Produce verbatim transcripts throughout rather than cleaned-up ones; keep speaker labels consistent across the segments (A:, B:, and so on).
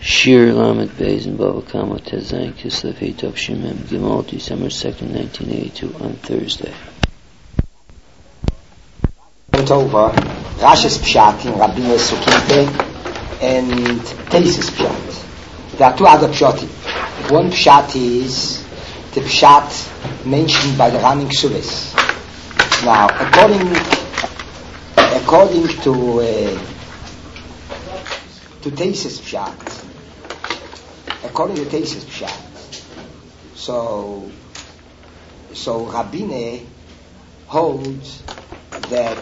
A: Shir Lamed Beis in Bava Kama Tezayin Kislev Heitov Shemem Gimel December second, nineteen eighty-two on Thursday.
B: Went over Rashi's Pshat in Rabbeinu Sukinte and Teisis Pshat. There are two other Pshatim. One Pshat is the Pshat mentioned by the Ramin Ksuvis. Now, according according to uh, to Teisis Pshat, according to Teisis Pshat, so so Rabbine holds that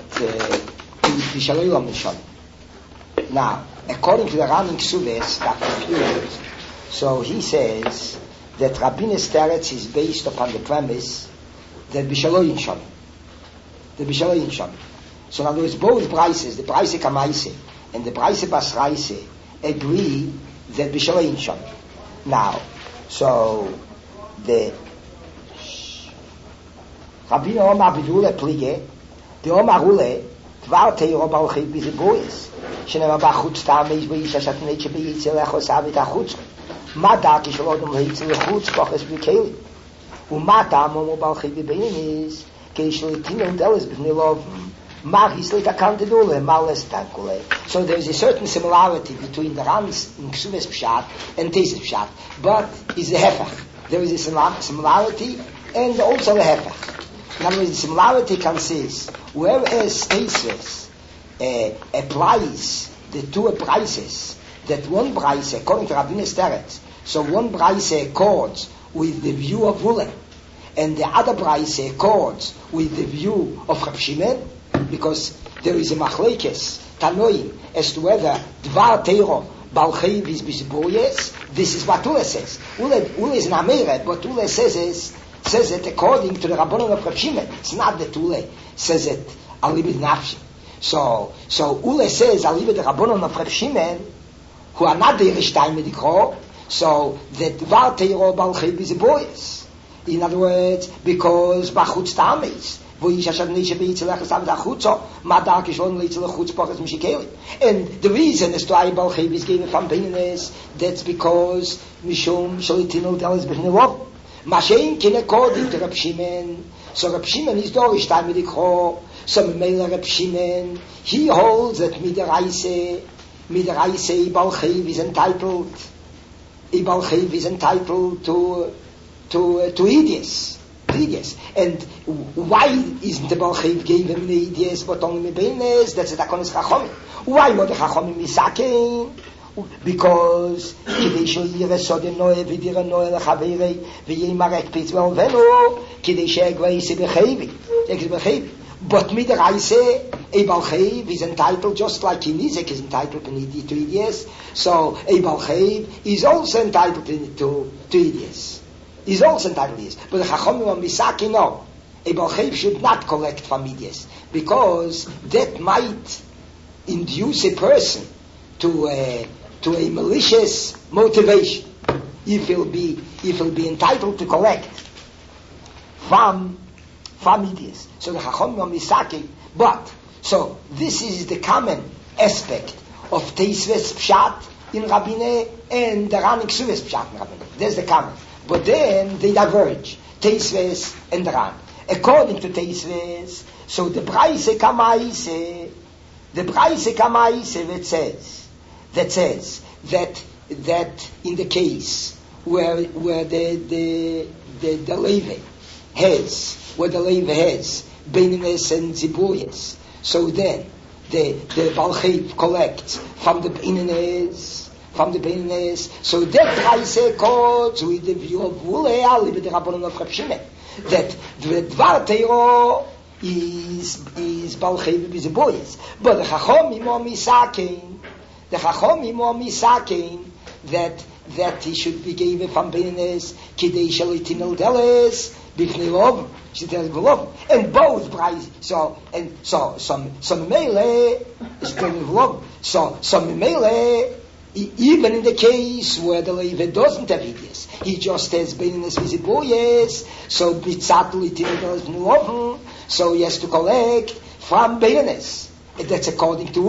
B: uh, now, according to the Ramin Ksuvis, that confused. So he says that Rabbine's teretz is based upon the premise that Bishaloyin Shalom. The Bishaloyin Shalom. So in other words, both prices, the Braise Kamaise and the Braise Basraise, agree that Bishaloyin Shalom. Now, so the Rabbine Omar Bidule Plige, the Omar Ule, Tvar Teiro Balchei Bizibois, Shenema Bachutz Tameis Beisha Shatneche Beitzel Echos Avit Achutz, Mata Kisholodum Heitzel Chutz Koches Bikeli, Umata Momo Balchei Bibeinis, Keishlitin Delis Bnilov, Machis Litakantidule, Males Tankule. So there is a certain similarity between the Rams in Ksuves Pshat and Teisis Pshat, but is a Hefach. There is a similarity and also a Hefach. In other words, the similarity consists, whereas Teisis uh, applies the two prices, that one price, according to Rabbine's teretz, so one price accords with the view of Wule, and the other price accords with the view of Reb Shimon, because there is a machlekes, Tanoim, as to whether Dvar Teiro Balcheiv is Bisboyes. This is what Ule says. Ule, Ule is an Ameret, but Ule says is, says it according to the Rabbanon of Reb Shimon. It's not that Ule says it Alibid Nafshi. So, so Ule says Alibid the Rabbanon of Reb Shimon, who are not the Yerishtaim Medikro, so that Dvar Teiro Balcheiv is Boyes. In other words, because Bachutz Tameis, and the reason as to why Balcheiv is given from Benin is that's because Mishum Shalitino Delis B'Nilov. Mashen kin according to Reb Shimon. So Reb Shimon is Dorish Time Midikho. So Mimela Reb Shimon, he holds that Midaraise, Midaraise Balcheiv is entitled, Balcheiv is entitled to to uh, to Idias. Idias. And why isn't the Balcheiv gave him the Idias but only Mebenes? That's the Takonis Chachomim. Why were the Chachomim Misakein? Because כדי שיראה סוד הנועה ודירה נועה לחברי וימרק פיצוול ונו כדי שהגבר יישא בחייבי בחייבי but midaraise a Balcheiv is entitled just like Kinizek is entitled to Idias, so a Balcheiv is also entitled to, to, to Idias is also entitled to Idias, but the Chachomim are Misaki no, a Balcheiv should not collect from Idias because that might induce a person to uh, to a malicious motivation, if he'll be if he'll be entitled to collect from from Idias. So the Chachomim are Misaki, but so this is the common aspect of Teisves Pshat in Rabbine and the Ranik Ksuves Pshat in Rabbine. There's the common, but then they diverge, Teisves and the Ran. According to Teisves, so the Braise Kamaise, the Braise Kamaise that says. That says that that in the case where where the the the, the Levi has where the Levi has Beines and Zibuyas, so then the the Balcheiv collects from the Beines from the Beines, so that price accords with the view of Wule Ali the Rabbanon of Reb Shimon that the Dvar Teiro is is Balcheiv with Zibuyas, but the Chachomim are Misakein. The Chachomim are Misakein that that he should be given from Beines Kidei Shalitinol Deles Bifnilov Shitelov and both price so and so some some mele is Shitelov so some mele even in the case where the Levi doesn't have Idias, he just has Beines Viziboyes, so Bitzatli Tinol Deles so he has to collect from Beines. That's according to Ule.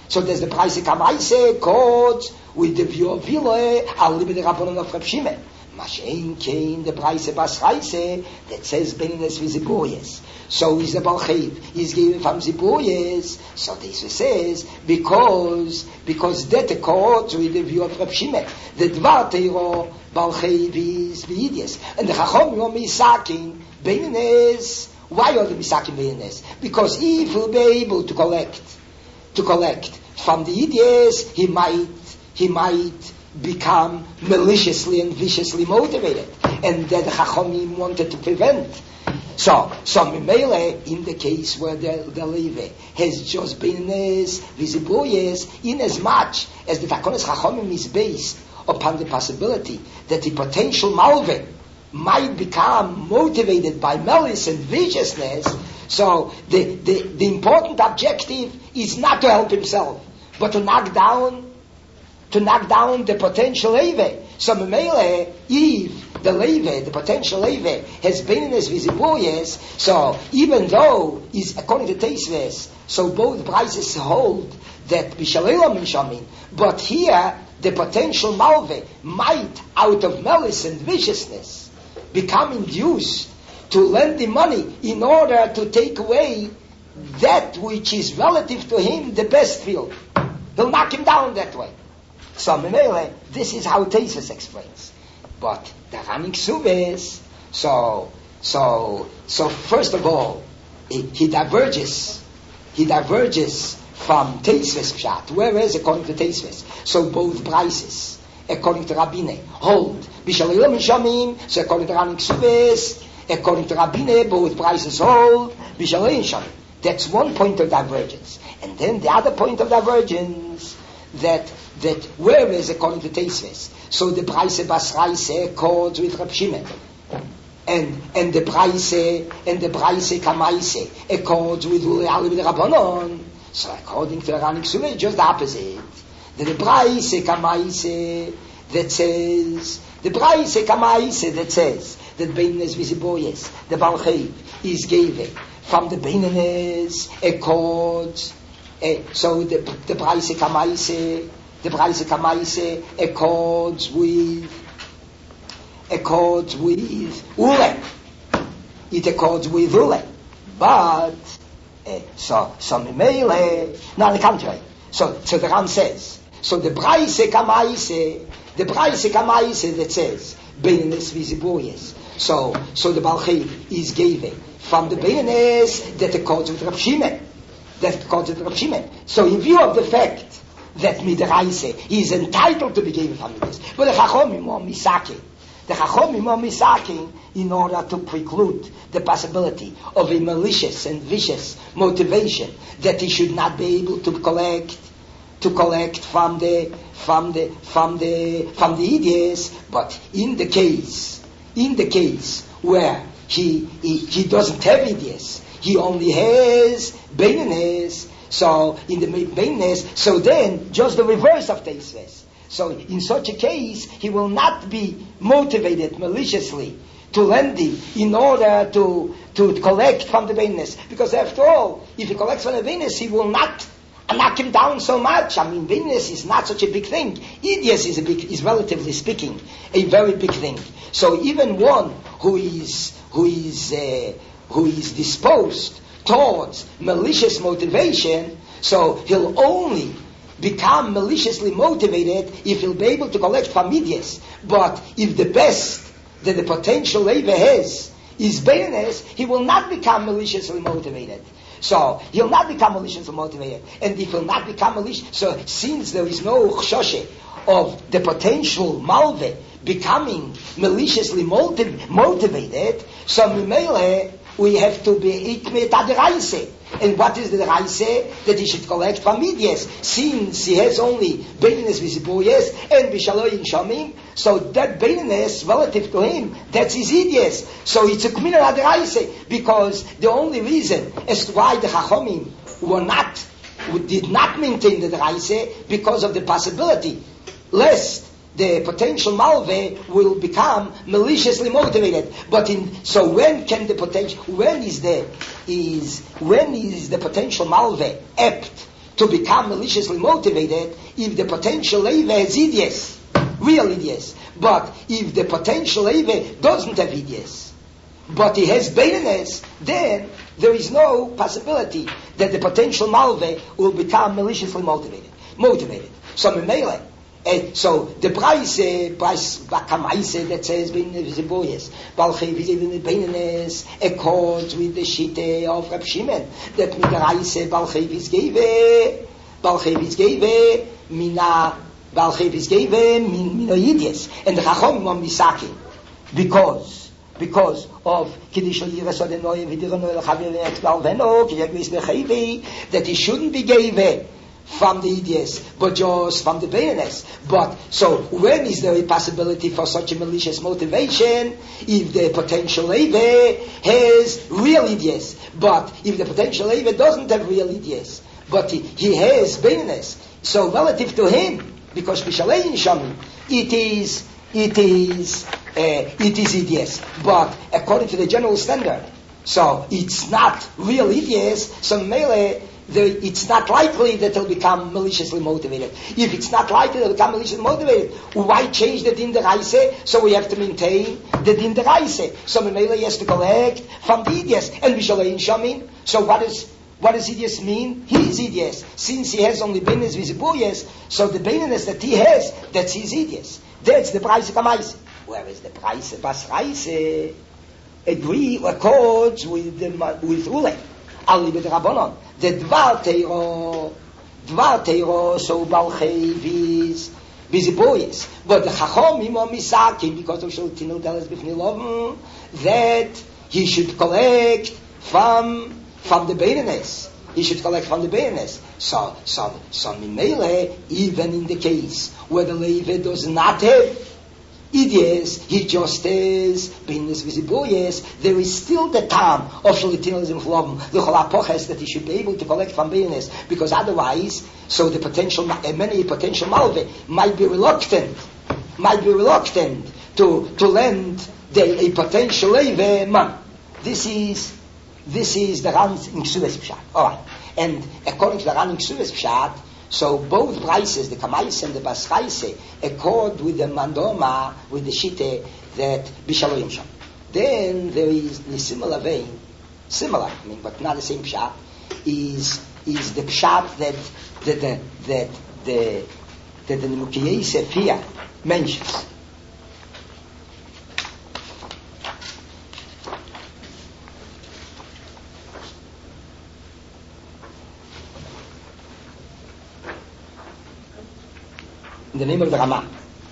B: So there's the Praise Kamaise, caught with the view of Vile, I'll leave the Rabbanon of Reb Shimon. Mashen came the Praise Basraise, that says Beniness Viziboyes. So is the Balchayv, he's given from Ziboyes. So this says, because, because that accords with the view of Reb Shimon. The Dvar Teiro, Balchayv is Vidias. And the Chachom Yom Misakin, Beniness. Why are the Misakin Beniness? Because if he'll be able to collect, to collect from the idiots, he might, he might become maliciously and viciously motivated, and that the Chachomim wanted to prevent. So, so Mimele, in the case where the, the Leve has just been as visiboyes, in as much as the Takonis Chachomim is based upon the possibility that the potential Malve might become motivated by malice and viciousness. So the, the, the important objective is not to help himself, but to knock down, to knock down the potential leve. So Memele, if the leve, the potential leve, has been in his visiboyes, so even though is according to Teisves, so both prices hold that Bishalela Mishamin, but here the potential malve might, out of malice and viciousness, become induced to lend the money in order to take away that which is relative to him the best field. He'll knock him down that way. So, this is how Tesis explains. But the Ranik Subes, so, so, so first of all, he, he diverges, he diverges from Tesis Pshat, whereas according to Tesis, so both prices, according to Rabbine, hold. Bishalayim Shamim, so according to Ranik Subes, according to Rabbine, both prices hold. Bishalayim Shamim. That's one point of divergence. And then the other point of divergence, that that whereas according to Teisves, so the Praise Basraise accords with Reb Shimon, and and the Praise and the Praise Kamaise accords with Uli with Rabbanon. So according to the Ranik Suvei, just the opposite. The Praise Kamaise that says the Praise Kamaise that says that Beines Visiboyes, the Balchayv is given from the Beines accords. Uh, so the the Praise Kamaise, the Praise Kamaise accords with accords with Ule. It accords with Ule, but uh, so so Mimele. No, on the contrary. So so the Ram says. So the Praise Kamaise, the Praise Kamaise that says Beines Visiboyes. So so the Balchayv is given from the Beines that accords with Reb Shimon. That calls it Reb Shimon. So in view of the fact that Midraise he is entitled to be given from this, but the Chachomim are misaking, the Chachomim are misaking in order to preclude the possibility of a malicious and vicious motivation that he should not be able to collect, to collect from the from the from the from the idiots. But in the case, in the case where he he, he doesn't have idiots, he only has Beines. So in the Beines, so then just the reverse of Teisves. So in such a case, he will not be motivated maliciously to lend him in order to to collect from the Beines, because after all, if he collects from the Beines, he will not knock him down so much. I mean, Beines is not such a big thing. Idias is a big, is relatively speaking a very big thing. So even one who is who is uh, who is disposed towards malicious motivation, so he'll only become maliciously motivated if he'll be able to collect from medias. But if the best that the potential Leva has is Beines, he will not become maliciously motivated. So he'll not become maliciously motivated. And if he'll not become malicious, so since there is no chshoshe of the potential malve becoming maliciously motiv- motivated, so Mimele, we have to be ikmet adiraise. And what is the raise? That he should collect from midyes. Since he has only beines visiboyes and bishaloyin shamim, so that beines relative to him, that's his idyes. So it's a kmina adiraise, because the only reason as to why the chachomim were not, did not maintain the raise, because of the possibility lest the potential malve will become maliciously motivated. But in so when can the potential when is the is when is the potential malve apt to become maliciously motivated if the potential Eiva has idiots, real idiots. But if the potential Eiva doesn't have idiots, but he has Beinnes, then there is no possibility that the potential Malve will become maliciously motivated. Motivated. So Memele, uh, so the price, uh, price Bakamaise that says Beinnes Ziboyes, Balchev is even the Beinnes accords with the Shite of Reb Shimon, that Midraise Balchev is gave, Balchev is gave, Mina, Balchev is gave, Mina Yidies, and the Chachom on Misaki, because because of Kiddush Yiras or the Noye Vidir Noye Chavir Ekbal Veno Kiyagvis Lechavi, that he shouldn't be gave from the idiots, but just from the Beinnes. But so when is there a possibility for such a malicious motivation? If the potential Eive has real idiots, but if the potential Eive doesn't have real idiots, but he, he has Beinnes, so relative to him, because Bishalein Shami, it is it is uh, it is idiots, but according to the general standard, so it's not real idiots. So mele, the, it's not likely that they'll become maliciously motivated. If it's not likely they'll become maliciously motivated, why change the din deraise? So we have to maintain the din deraise. So mele has to collect from the idiots, and Bishalein Shamin. So what is What does idiots mean? He is idiots. Since he has only Beinnes Vizibuyes, so the Beinnes that he has, that's his idiots. That's the price of Kamaise. Whereas the price of Basraise agree, accords with the, with Ule. Ali b'd Rabbanon. The Dvar Teiro, Dvar Teiro, so Balchev is Vizibuyes. But the Chachomim are Misaki, because of Shaltinu Deles Bifnilovim, that he should collect from from the Beinnes. He should collect from the Beinnes. So, so, so Mimele, even in the case where the Levi does not have idiots, he just has Beinnes Vizibuyes, there is still the time of Shalitinalism Chlovim, the Cholapoches, that he should be able to collect from Beinnes, because otherwise, so the potential, many potential Malve might be reluctant, might be reluctant to, to lend the, a potential Levi man. This is This is the Ran in Ksuves Pshat. Alright. And according to the Ran in Ksuves Pshat, so both prices, the Kamais and the Basraise, accord with the Mandoma, with the Shite, that Bishaloyim Sham. Then there is the similar vein, similar, I mean, but not the same Pshat, is is the Pshat that that that that the that the Nimukiyei Sephia mentions. In the name of the Rama.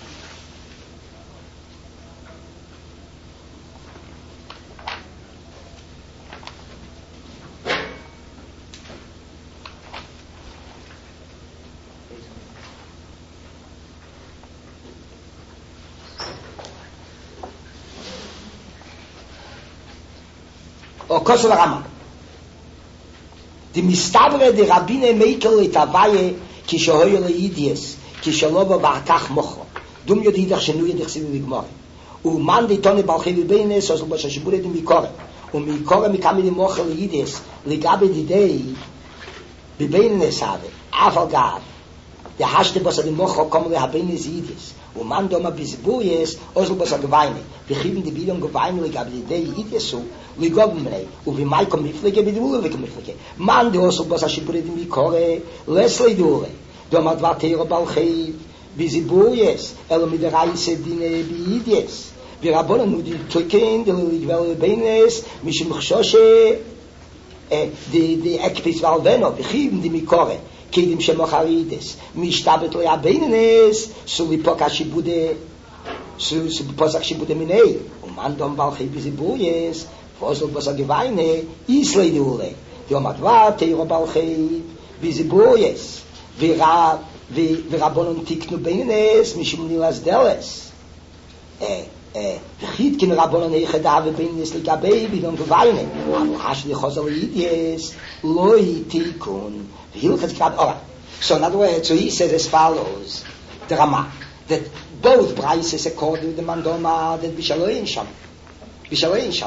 B: Or Kosov Rama. The Mistavre de Rabbine Meikel et Avaye Kishohoyo Leidies Kishalova Ba'akach Mocho. Dum Yodidach Shenu Yedich Sivu Vigmor. Uman de Tone Balchevi Beines, Oslo Bashashibure de Mikore. Umikore Mikami de Mocho Leidies, Ligabe Didei, Bibeines Have, Aval Gav. Der Hashte Bosa de Mocho kommen wir Habeines Yidies. Uman Doma Bizibuyes, Oslo Bosa Geweine. Wir kriegen die Bildung Geweine, Ligabe Didei Yidies so. We go mrei u vi mai kom miflege bi dule vek miflege man de oso bosa shipure di mikore lesle dule do ma dva teiro balchei bi zibuyes elo mi de reise dine bi idies vi rabon nu di token de ligvel beines mishim khshoshe e de de ekpis val veno bi khim di mikore kedim shemacharides mi shtabet le beines so li pokashi bude so so pokashi bude minei u man dom balchei bi zibuyes Fosel was a geweine isle dule die mat warte ihre balche wie sie boyes wir wir wir rabonon tiknu beines mishum nilas deles eh eh khit kin rabonon ich da we beines lika baby don geweine aber hast du khosel yes loy tikun hier hat grad all so now the way so he says as follows the Rama that both prices according to the mandoma that bishaloin sham bishaloin sham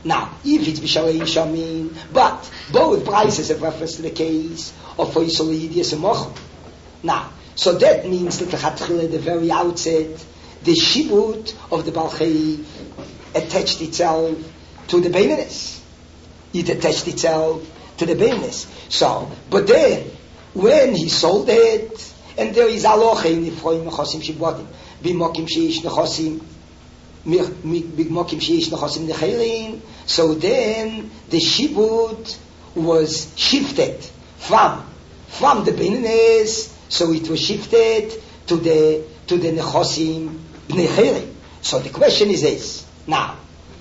B: Now, if it's Bishalei Shamin, but both prices have reference to the case of Foisol Yidias and Mochel. Now, so that means that the Chatchila, at the very outset, the Shibut of the Balchei attached itself to the Beinines. It attached itself to the Beinines. So, but then, when he sold it, and there is Aloche in the Froim Nechosim Shibotim, Bimokim Sheish Nechosim, Bimokim Sheish Nechosim Necherin, so then the Shibut was shifted from, from the Beinines, so it was shifted to the, to the Nechosim Necherin. So the question is this. Now,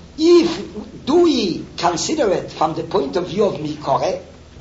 B: if, do we consider it from the point of view of Mikore,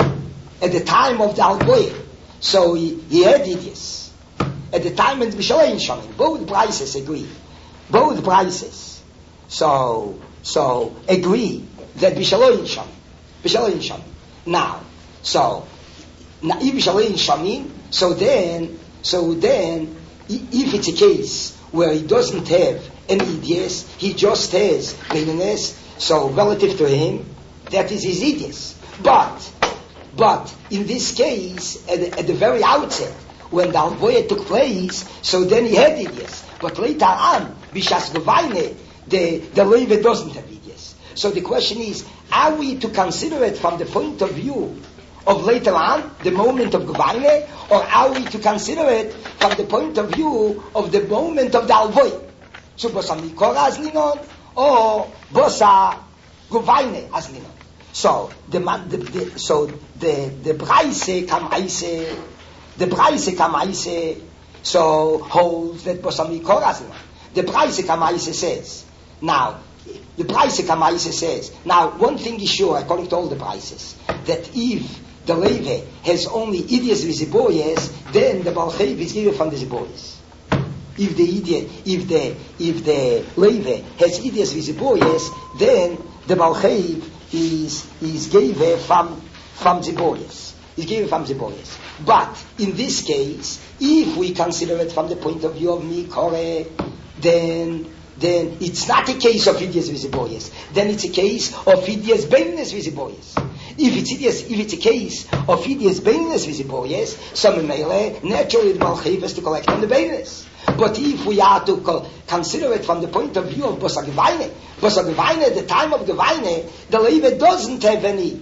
B: at the time of the Alboy, so he, he had Idias. At the time when Bishalei Shamin, both prices agree. Both prices. So, so agree that Bishalei Shamin. Bishalei Shamin. Now, so, now if Bishalei Shamin, so then, so then, if it's a case where he doesn't have any Idias, he just has Beinines, so relative to him, that is his Idias. But, But in this case, at the, at the very outset, when the Alboya took place, so then he had Idias. But later on, Bishas Gevaine, the, the Levi doesn't have Idias. So the question is, are we to consider it from the point of view of later on, the moment of Gevaine, or are we to consider it from the point of view of the moment of the Alboya? So Bosa Mikora Azlinon, or Bosa Gevaine Azlinon. So the, the, the so the the Braise Kamaise, the Braise Kamaise, so holds that Bosami Korazima. The Braise Kamaise says now. The Braise Kamaise says now. One thing is sure, according to all the Braises, that if the Levi has only Idias Visiboyes, then the Balchev is given from the Ziboyes. If the idiot, if the if the Levi has Idias Visiboyes, then the Balchev is is given from from Ziboyes. Is given from Ziboyes. But in this case, if we consider it from the point of view of Mikore, then then it's not a case of Idias Visiboyes. Then it's a case of Idias Beinines Visiboyes. If it's Idias, if it's a case of Idias Beinines Visiboyes, some Meile naturally the Balchev has to collect on the Beinines. But if we are to co- consider it from the point of view of Bosa Gevaine, Bosa Gevaine, at the time of Gevaine, the Levi doesn't have any,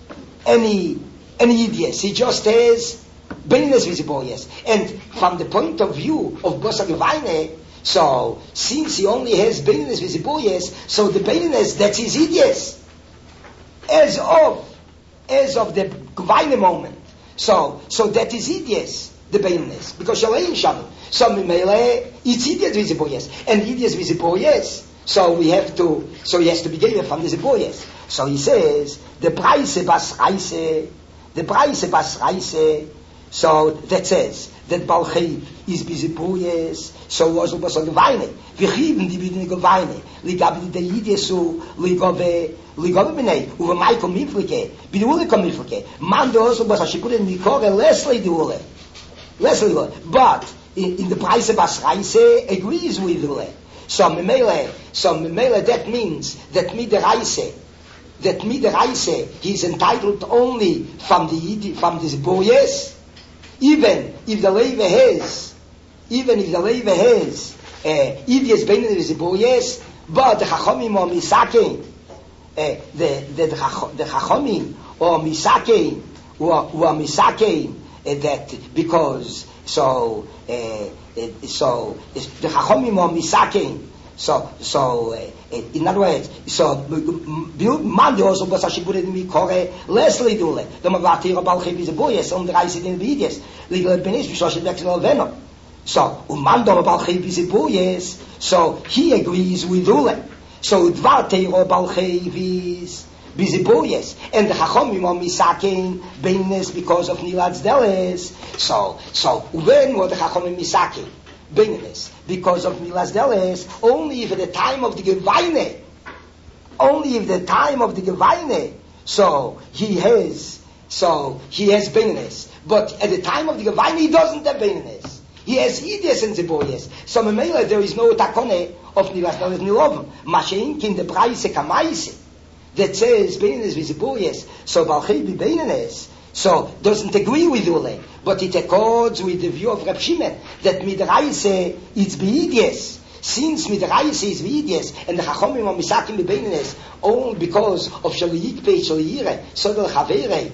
B: any, any Idias. He just has Beinines Visiboyes. And from the point of view of Bosa Gevaine, so since he only has Beinines Visiboyes, so the Beinines, that's his Idias. As of, as of the Gevaine moment. So, so that is Idias, the Beinines. Because Shalei Shamin. So Mimele, it's Idias Visiboyes. And Idias Visiboyes, so we have to, so he has to be given from the Ziboyes. So he says, the Braise Bas Reise, the Braise Bas Reise, so that says, that Balchev is Biziboyes, so was it was on Gevaine. Wir geben die Bidene Gevaine, ligabe die Idiesu, ligabe, ligabe Bene, uwe Michael Miflike, Bidule kom Miflike, man de also was a Shikure Mikore, Leslie Dule. Leslie Dule. But, in, in the Braise Bas Reise, agrees with Dule. So Memele, so Memele, that means that me the Reise, that me the Reise, he is entitled only from the, from the Ziboyes, even if the Levi has, even if the Levi has, Idias Beinines Ziboyes, but the Chachomim or Misake, the, the, the Chachomim or Misake, or, or Misake, that because, so, uh, so, the Chachomim or Misake, so, so, uh, in other words, so, man, also was a Shibure in Mikore, Leslie Dule, the Magatir of Balchev is a boyes, on the Reise in the Idias, legal Benish, so she next to Venom. So, Umando of Balchev is a boyes, so he agrees with Dule. So, Dvarte of Balchev is Biziboyes, and the Chachomim on Misakein, Beinines because of Nilad's Deles. So, so, when were the Chachomim Misakein? Beinines, because of Milas Deles, only if at the time of the Gevaine, only if the time of the Gevaine, so he has, so he has Beinines. But at the time of the Gevaine, he doesn't have Beinines. He has Idias and Ziboyes. So Memele, there is no takone of Milas Deles Nilovim. Mashein kin the Braise Kamaise. that says Beinanes Visiboyes, so Balchevi Beinanes, so doesn't agree with Ule, but it accords with the view of Reb Shimon that Midraise is Beidies. Since Midraise is Beidies and the Chachomim are Misakim Beinanes only because of Shaliyik Pei Shaliyire, Sodel Chavere,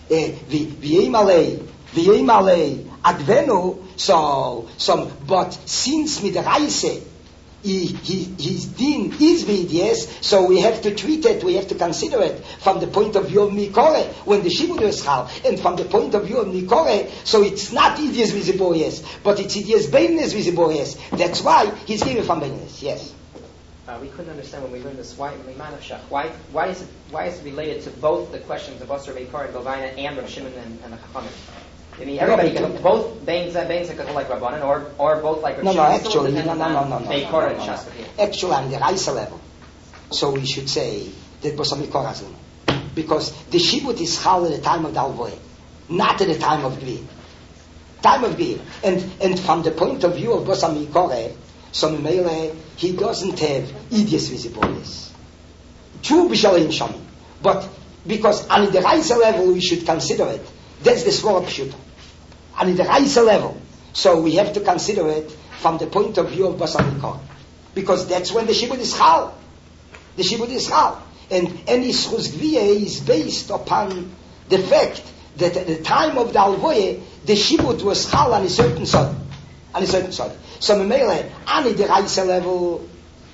B: V'yemalei, V'yemalei, Advenu, so, so, but since Midraise He, he, his din is Beidies, so we have to treat it, we have to consider it from the point of view of Mikore, when the Shibud is Chal, and from the point of view of Mikore, so it's not Idies Visiboyes, but it's Idies Beinanes Visiboyes. That's why he's given from Beinanes, yes.
C: Uh, we couldn't understand when we learned this, why, why, why is it, why is it related to both the questions of Osir Mikore and Bovina and Rav Shimon and, and the Chachamim? I mean, everybody can, both Bains Bains can like Rabbanan, or or both like Rav
B: No,
C: Shimon.
B: no, actually, no, no, no, no, no.
C: Mikore and Shas.
B: Actually, on the Raisa level, so we should say that was a Mikore Azim. Because the Shibut is Chal at the time of the Alvoy, not at the time of Gvi. Time of Gvi. And, and from the point of view of Bosa Mikore, so Mimele, he doesn't have Idies Visiboyes. True Bishalim Shami. But because on the Raisa level we should consider it. That's the Svara Pshuta. On the Raisa level. So we have to consider it from the point of view of Basar Mikor. Because that's when the Shibud is Chal. The Shibud is Chal. And any Schus Gviye is based upon the fact that at the time of the Alvoye, the Shibud was Chal on a certain side. On a certain side. So Memele, on the Raisa level,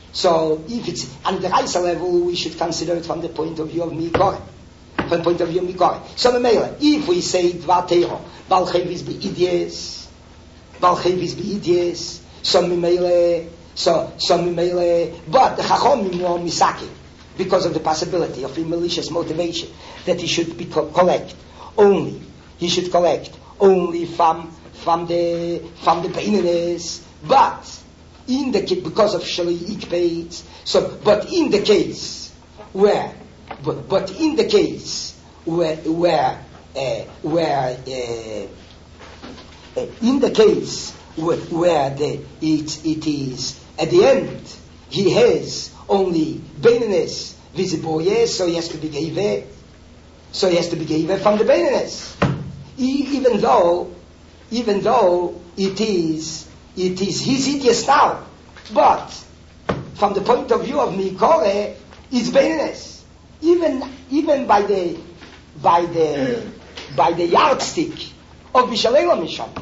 B: so if it's on the Raisa level, we should consider it from the point of view of Mikor. From the point of view of Mikor. So Memele, if we say Dvar Teiro, Bal Chevis Beidies, Bal Chevis Beidies, so Memele, so, so Memele, but the Chachomim were Misaki, because of the possibility of a malicious motivation, that he should be co- collect only, he should collect only from, from the, from the Beinanes, but in the case, because of Shali Ikbeitz, so, but in the case where, but, but in the case where, where, uh, where, uh, uh, in the case where, where the, it, it is, at the end, he has only Beinanes visible, yes, so he has to be gave, so he has to be gave from the Beinanes. E- even though, even though it is, it is his Idias now, but from the point of view of Mikore, it's Beinanes. Even, even by the, by the, by the yardstick of Bishalelo Misham.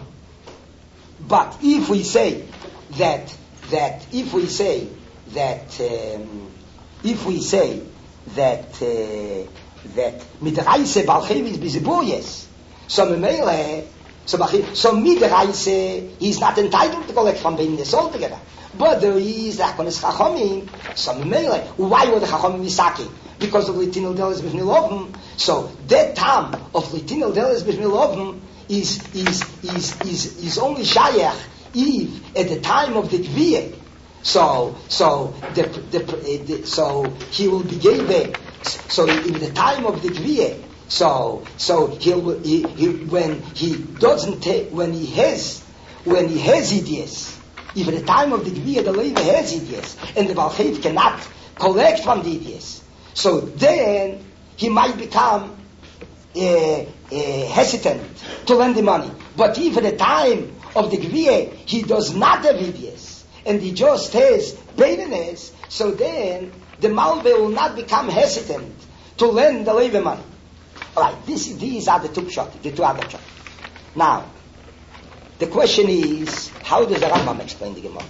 B: But if we say that, that, if we say that, um, if we say that, uh, that Midraise Balchevis Biziboyes, so Memele, so, so Midraise, he's not entitled to collect from Beinanes altogether. But there is Lakonis Chachomim, so Memele, why were the Chachomim Misaki? Because of Litinel Deles B'Vnilovim. So that time of Litinel Deles B'Vnilovim is, is, is, is, is only Shayach if at the time of the Gviyah. So, so, the, the, the, so he will be gave, so in the time of the Gviyah, so, so he'll, he, he, when he doesn't take, when he has, when he has Idias, if at the time of the Gviyah the Levi has Idias, and the Balchev cannot collect from the Idias, so then he might become uh, uh, hesitant to lend the money. But if at the time of the Gviyah he does not have Idias, and he just has Beinanes, so then the Malve will not become hesitant to lend the Levi money. Alright, this, these are the two pshat, the two other pshat. Now, the question is, how does the Rambam explain the Gemara?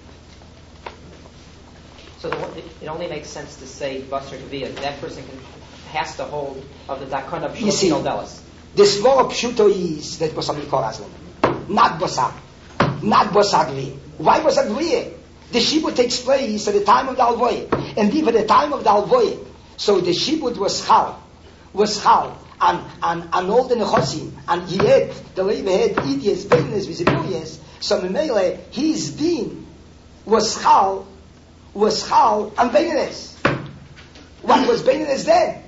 C: So the, it only makes sense to say Basar Gviyah, that person can, has to hold of the Dakon of Shlomo Delas.
B: The Svara Pshuto is that Basar Mikor Aslan, not Basar, not Basar Gviyah. Why was that Gviyah? The Shibud takes place at the time of the Alvoy, and even at the time of the Alvoy. So the Shibud was Chal, was Chal, and, and, and all the Nechosim, and he had, the Levi had Idias, Beinanes, Visiboyes, so Memele, his Din was Chal, was Chal, and Beinanes. What was Beinanes then?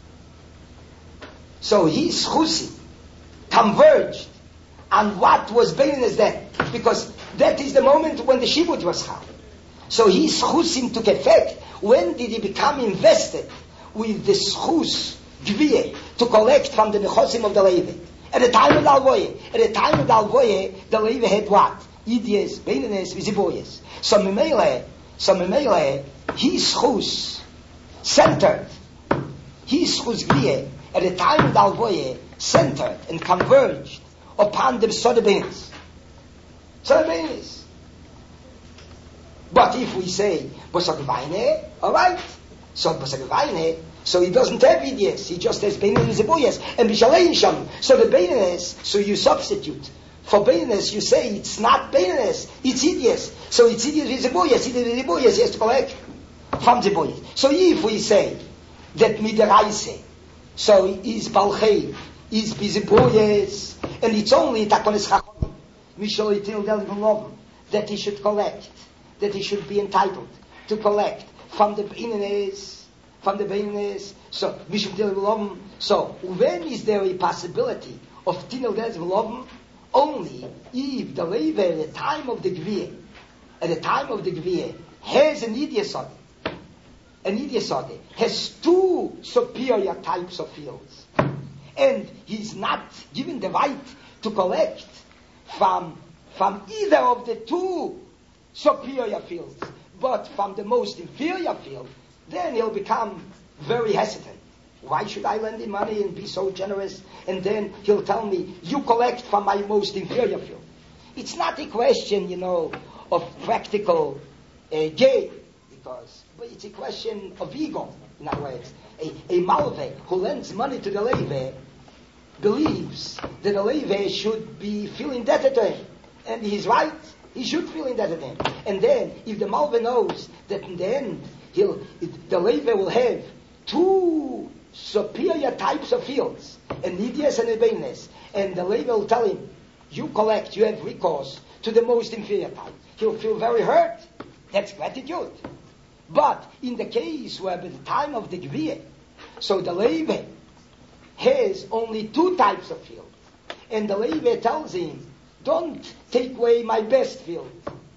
B: So his Chusi converged on what was Beinanes then, because that is the moment when the Shibud was Chal. So his Chusim took effect. When did he become invested? with the schus gvie to collect from the nechosim of the Levi. At the time of the Alvoye, at the time of the Alvoye, the Levi had what? Idias, Beinanes, Viziboyes. So Mimele, so Mimele, his schus centered, his schus gvie, at the time of the Alvoye, centered and converged upon the Sodebenis. Sodebenis. But if we say, Bosagvaine, alright, so Bosagvaine, so he doesn't have Idias, he just has Beinanes and Ziboyes, and Bishalayisham. So the Beinanes, so you substitute. For Beinanes, you say it's not Beinanes, it's Idias. So it's Idias with Ziboyes, Idias with Ziboyes, he has to collect from Ziboyes. So if we say that Midaraise, so is Balchei, is Biziboyes, and it's only Takonis Chachomim, Mishalitil Del that he should collect, that he should be entitled to collect from the Beinanes, from the Beinanes, so Mishalitil Del So when is there a possibility of Tinel Del Only if the Levi at the time of the Gvir, at the time of the Gvir, has an Idiasode, an Idiasode, has two superior types of fields. And he's not given the right to collect from, from either of the two superior fields, but from the most inferior field, then he'll become very hesitant. Why should I lend him money and be so generous? And then he'll tell me, you collect from my most inferior field. It's not a question, you know, of practical uh, gain, because but it's a question of ego. In other words, a, a Malve who lends money to the Levi believes that the Levi should be feel indebted to him. And he's right, he should feel indebted to him. And then, if the Malve knows that in the end, he'll, the Levi will have two superior types of fields, an Idias and a Beinanes, and the Levi will tell him, you collect, you have recourse to the most inferior type. He'll feel very hurt. That's gratitude. But in the case where by the time of the Gvir, so the Levi has only two types of field, and the Levi tells him, don't take away my best field,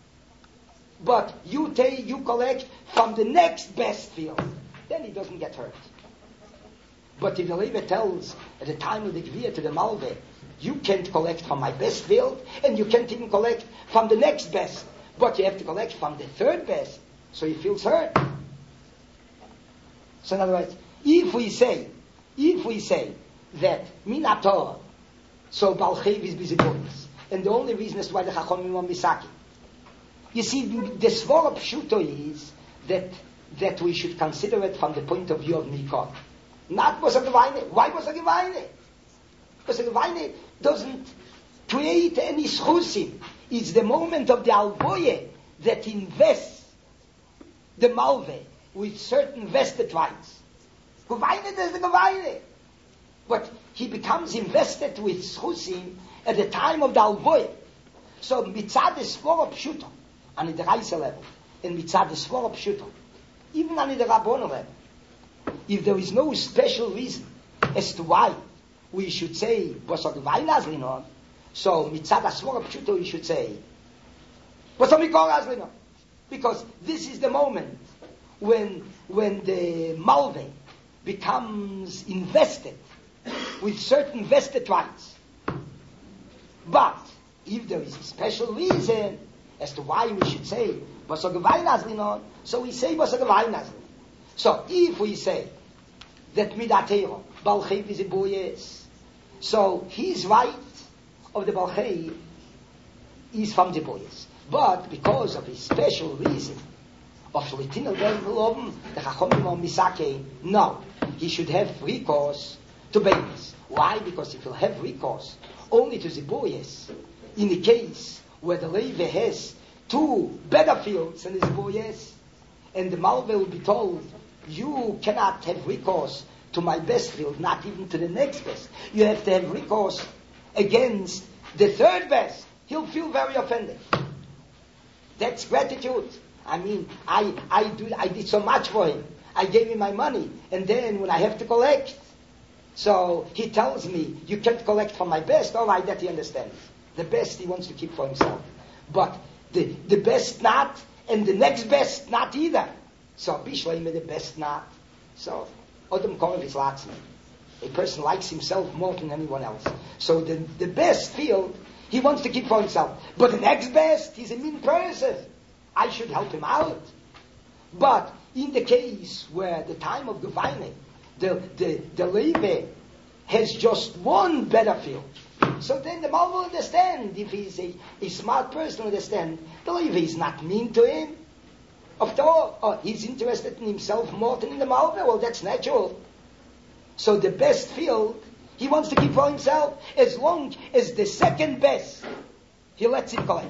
B: but you take, you collect from the next best field, then he doesn't get hurt. But if the Levi tells at the time of the Gvir to the Malve, you can't collect from my best field, and you can't even collect from the next best, but you have to collect from the third best, so he feels hurt. So in other words, if we say, if we say that Minator, so Balchev is Bizibonis, and the only reason is why the Chachomim are Misaki. You see, the Svara Pshuto is that that we should consider it from the point of view of Mikot. Not Bosagvaine. Why Bosagvaine? Bosagvaine doesn't create any schusim. It's the moment of the Alvoye that invests the Malve with certain vested rights. Gvaine does the Gvaine. But he becomes invested with schusim at the time of the Alvoye. So mitzad the Svara Pshuto, on the Reise level, and mitzad the Svara Pshuto, even on the Rabboni level, if there is no special reason as to why we should say Bosagvaine Azlinon, so mitzad the Svara Pshuto we should say Bosagvaine Azlinon, because this is the moment when when the Malve becomes invested with certain vested rights. But if there is a special reason as to why we should say Bosagvaine Azlinon, so we say Bosagvaine Azlinon. So if we say that Midatero Balchei is a boyes, so his right of the Balchei is from the boyes. But because of his special reason of Shlitinel Del Velom, the Chachomim on Misake, no, he should have recourse to Beinanes. Why? Because if he'll have recourse only to the boyes, in the case where the Levi has two better fields than his boyes, and the Malve will be told, you cannot have recourse to my best field, not even to the next best. You have to have recourse against the third best. He'll feel very offended. That's gratitude. I mean, I, I, do, I did so much for him. I gave him my money, and then when I have to collect, so he tells me, you can't collect from my best. All right, that he understands. The best he wants to keep for himself. But the, the best not, and the next best not either. So Bishleim the best not. So Odom Korov is Latzman. A person likes himself more than anyone else. So the, the best field, he wants to keep for himself. But the next best, he's a mean person. I should help him out. But in the case where the time of Geweine, the, the, the Levi has just one better field. So then the Mal will understand, if he's a, a smart person, will understand, the Levi is not mean to him. After all, oh, he's interested in himself more than in the Mal. Well, that's natural. So the best field, he wants to keep for himself, as long as the second best, he lets it collect.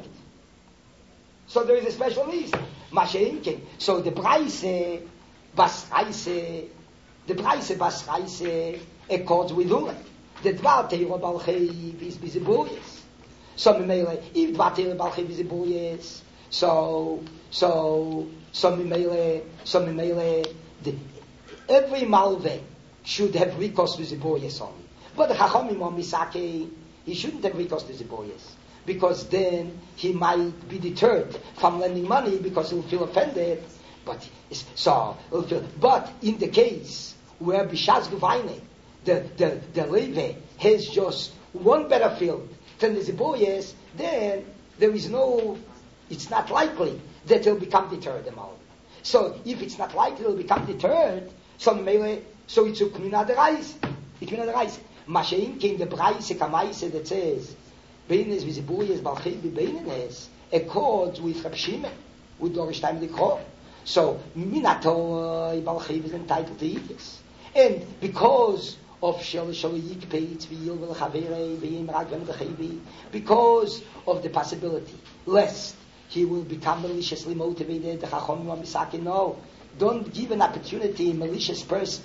B: So there is a special reason. Masha'inkin. So the Braise, Bas Reise, the Braise Bas Reise accords with Ule. The Dvar Teiro Balchei is Biziboyes. So Mimele, if Dvar Teiro Balchei is Biziboyes, so, so, so Mimele, so Mimele, the, every Malve should have recourse with the boyes only. But the Chachamim or Misake, he shouldn't have recourse to the boyes, because then he might be deterred from lending money because he'll feel offended. But so he'll feel. But in the case where Bishas Geweine, the the the Levi has just one better field than the boyes, then there is no. It's not likely that he'll become deterred. So if it's not likely he'll become deterred, so maybe. So it's a Kmina de Reis. It's Kmina de Reis. Mashein came the Braise Kamaise that says, Beines with the Buyes Balchebi Beines, accords with Reb Shimon, with Dorish time the Kro. So, Minato Balchebi is entitled to this. And because of Shel Shel Yikpeit, V'yil Vel Chavere, V'yim Rag Ven V'chebi, because of the possibility, lest he will become maliciously motivated, the Chachom Misaki, no. Don't give an opportunity, a malicious person,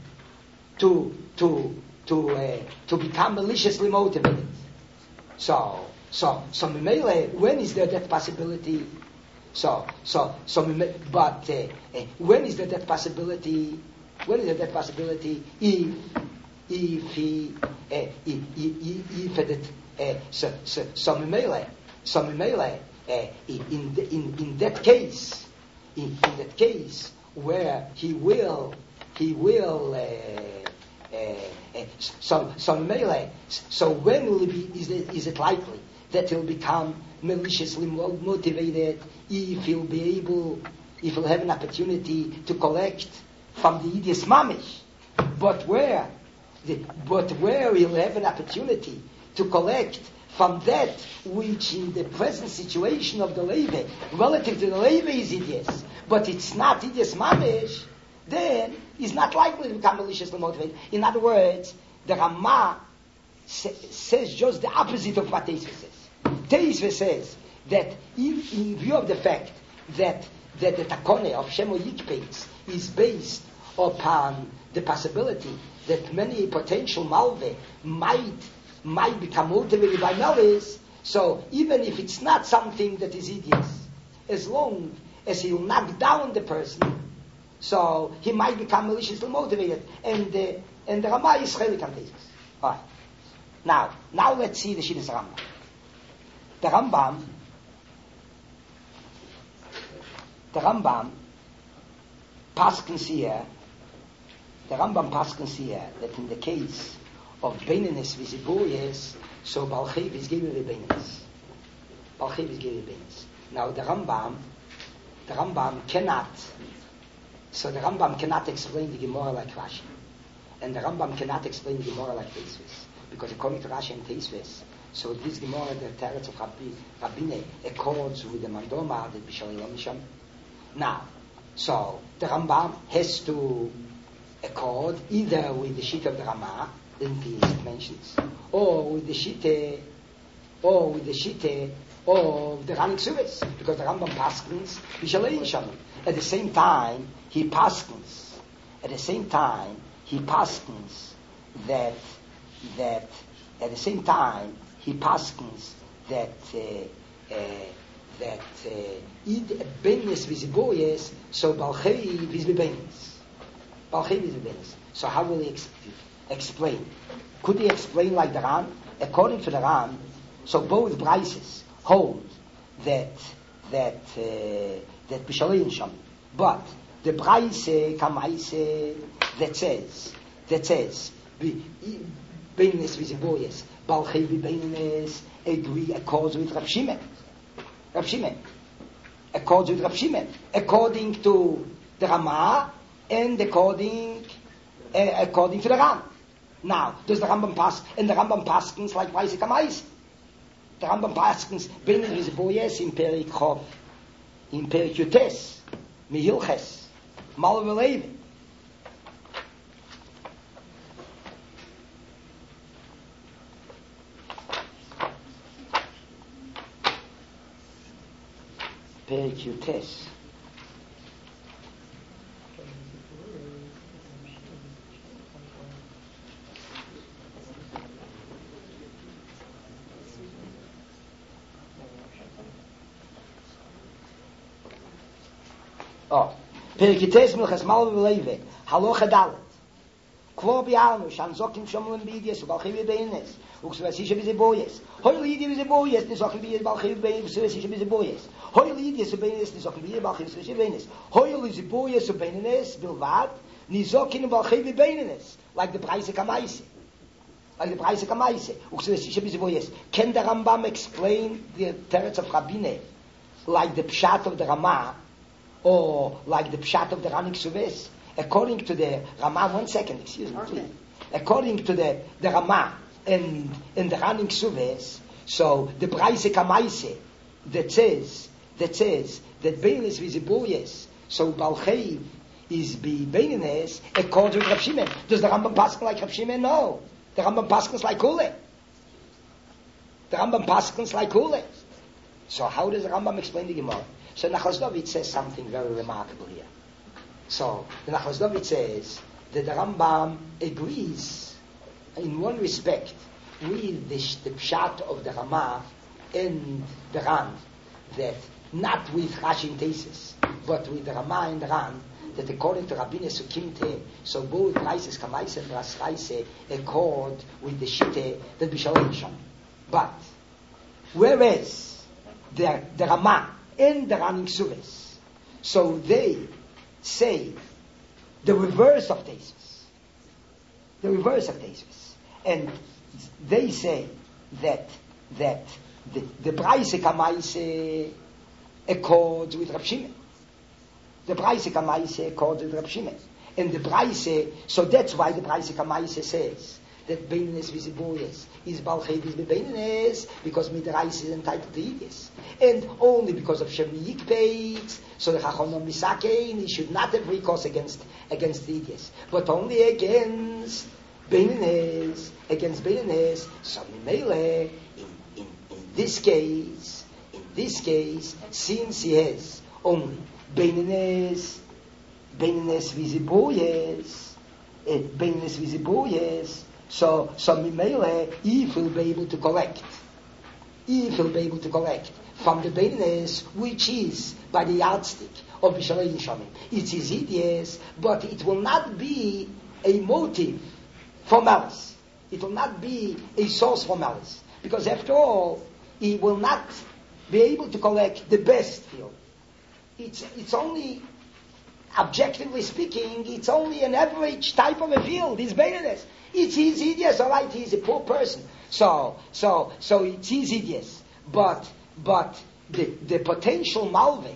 B: to to to uh, to become maliciously motivated. So so so Mimele, when is there that possibility? So so so but uh, uh, when is there that possibility? When is there that possibility? If if he uh, if if, if it uh, so so so Mimele so Mimele uh, in the, in in that case in, in that case where he will he will. Uh, Uh, uh, so, so melee. So when will it be? Is it, is it likely that he'll become maliciously motivated if he'll be able, if he'll have an opportunity to collect from the Idias Mamish? But where, the, but where he'll have an opportunity to collect from that which, in the present situation of the Levi, relative to the Levi, is Idias, but it's not Idias Mamish. Then he's not likely to become maliciously motivated. In other words, the Ramah sa- says just the opposite of what Teisve says. Teisve says that in, in view of the fact that, that the Takone of Shemo Yikpeitz is based upon the possibility that many potential Malve might might become motivated by Melis, so even if it's not something that is hideous, as long as he'll knock down the person, so he might become maliciously motivated, and the and the Ramah is chelik on this. All right. Now, now let's see the Shittas Rambam. The Rambam, the Rambam, paskins here. The Rambam paskins here that in the case of Beinenes Vizibuyes, so Balchev is given the Beinenes. Balchev is given the Beinenes. Now the Rambam, the Rambam cannot. So the Rambam cannot explain the Gemara like Rashi. And the Rambam cannot explain the Gemara like Teisves. Because according to Rashi and Teisves, so this Gemara, the Teretz of Rabbi, Rabbine, accords with the Mandoma, the Bishal Misham. Now, so the Rambam has to accord either with the sheet of the Ramah, the Teisves mentions, or with the sheet, or with the sheet of the Ranik Suvis, because the Rambam paskins Bishal Misham. At the same time, he paskins. At the same time, he paskins that that. At the same time, he paskins that uh, uh, that id beines viziboyes. So balchei vizbebeines. Balchei vizbebeines. So how will he ex- explain? Could he explain like the Ran? According to the Ran, so both Brises hold that that. Uh, that Bishalin Sham. But the Braise Kamaise that says, that says, Beinnes Viziboyes, Balchevi Beinnes, agree, accords with Rav Shimon. Rav Shimon. Accords with Rav Shimon. According to the Ramah, and according, uh, according to the Ram. Now, does the Rambam pass, and the Rambam paskins like Vaisik Amais? The Rambam paskins, Beinnes Viziboyes in Perik Chov, in Perik Yutes, Mihilches, Malav Levi. Perik Yutes. Oh, Perik Yutes Milchas Malav Levi, Halocha Dalet. Kvo bi'alnu, shan zokim shomlim b'idiyes, u'balchiv b'einnes, u'ksuvasisha b'ziboyes. Hoi l'idiyeh b'ziboyes, nizokim b'idiyes, balchiv b'einnes, u'ksuvasisha b'ziboyes. Hoi l'idiyes u'b'einnes, nizokim b'idiyes, balchiv b'einnes, b'einnes. Hoi l'ziboyes u'b'einnes, bilvad, nizokim b'alchiv b'einnes. Like the Braise Kamaise. Like the Braise Kamaise. U'ksuvasisha b'ziboyes. Can the Rambam explain the teretz of Rabbine like the pshat of the Ramah, or like the pshat of the Ranik Suves? According to the Ramah, one second, excuse me, please. According to the, the Ramah and, and the Ranik Suves, so the Braise Kamaise that says, that says that Beinnes Viziboyes, so Balcheiv is be Beinnes, according to Rav Shimon. Does the Rambam pass like Rav Shimon? No. The Rambam passes like Kule. The Rambam passes like Kule. So how does the Rambam explain the Gemara? So Nachlas David says something very remarkable here. So the Nachlas David says that the Rambam agrees in one respect with the, the pshat of the Ramah and the Ran, that not with Rashi and Tesis, but with the Ramah and the Ran, that according to Rabbine Sukimte, so both Raises Kamais and Ras Raise accord with the Shite that Bishalei Sham. But whereas the, the Ramah and the Raning Suves, so they say the reverse of Tesis, the reverse of Tesis, and they say that that the, the Braise Kamaise accords with Rav Shimon. The Braise Kamaise accords with Rav Shimon, and the Braise. So that's why the Braise Kamaise says that Beinnes Viziboyes is Balchev is Beinnes, because Midrash is entitled to Yidis, and only because of Shem Yikpeit. So the Chachonom Misakein, he should not have recourse against against the Yidis, but only against Beinnes, against Beinnes. So Mimele, in, in in this case, in this case, since he has only Beinnes, Beinnes Viziboyes, Beinnes Viziboyes, so so Mimele, if he'll be able to collect, if he'll be able to collect from the Beinnes, which is by the yardstick of Bishalei Shamim. It's his ideas, but it will not be a motive for malice. It will not be a source for malice. Because after all, he will not be able to collect the best field. It's, it's only, objectively speaking, it's only an average type of a field. It's Beinnes. It's his ideas, alright, he's a poor person. So, so, so it's his ideas. But, but the, the potential Malve,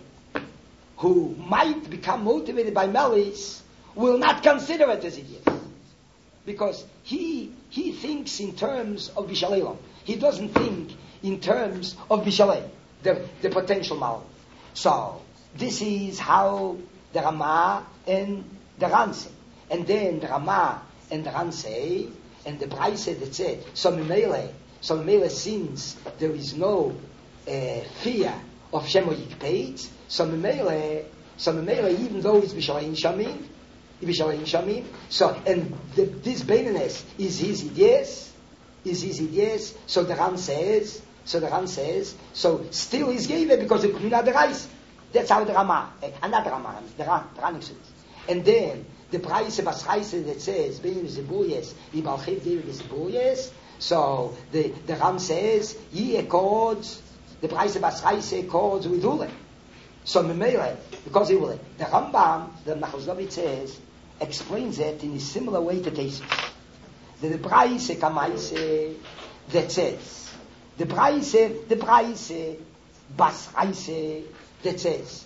B: who might become motivated by malice, will not consider it as idiot. Because he, he thinks in terms of Bishalei. He doesn't think in terms of Bishalei, the, the potential Malve. So, this is how the Ramah and the Ran say. And then the Ramah and the Ran say, and the Braise that said, so Mimele, so Mimele, since there is no uh, fear of Shemo Yikpeit, so Mimele, so Mimele, even though it's Bishalei Shamim, Bishalei Shamim, so, and the, this Beinnes is his ideas, is his ideas, so the Ran says, so the Ran says, so still he's gave it because it could not the rice. That's how the Ramah, uh, not the Ramah, the Ran, the Ran says. And then, the Braise Basraise that says, Beinnes Viziboyes, Ibalchev David Viziboyes, so the, the Ram says, he accords, the Braise Basraise accords with Ule. So Memele, because he will. The Rambam, the Nachlas David says, explains it in a similar way to Tesis. The Braise Kamaise that says, the Braise, the Braise Bas Reise that says,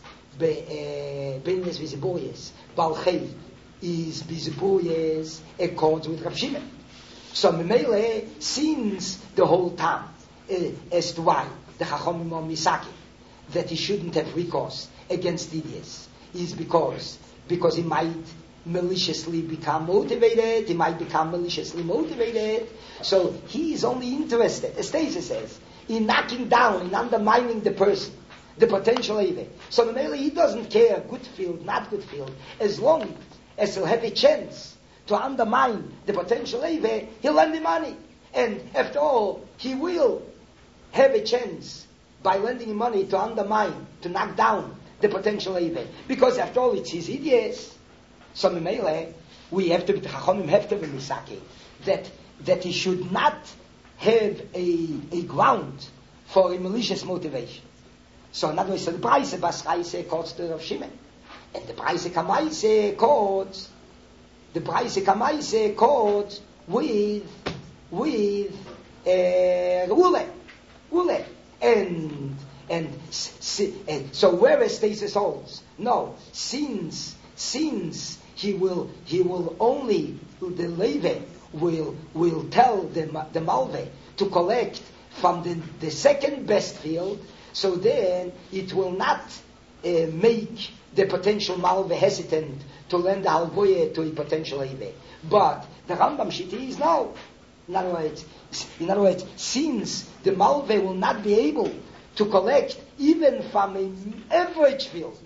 B: Benes Visiboyes, Balchei is Visiboyes accords with Rav Shimon. So Memele seems the whole time uh, as to why the Chachomim are Misaki, that he shouldn't have recourse against idiots, is because because he might maliciously become motivated, he might become maliciously motivated. So he is only interested, as Taisa says, in knocking down, in undermining the person, the potential Eive. So Memele he doesn't care, good field, not good field, as long as he'll have a chance to undermine the potential Eive, he'll lend him money. And after all, he will have a chance by lending him money to undermine, to knock down the potential Eive. Because after all, it's his idiots. So Memele, we have to be, the Chachomim have to be misaki, that, that he should not have a, a ground for a malicious motivation. So in other words, so the Braise Bas Reise quotes to Rav Shimon. And the Braise Kamaise quotes, the Braise Kamaise quotes with, with, uh, Ule. Ule. And, and, and so whereas Tesis holds, no, since, since he will, he will only, the Leve will, will tell the, the Malve to collect from the, the second best field, so then it will not uh, make the potential Malve hesitant to lend the Halvoye to a potential Leve. But the Rambam Shiti is no. In other words, in other words, since the Malve will not be able to collect even from an average field,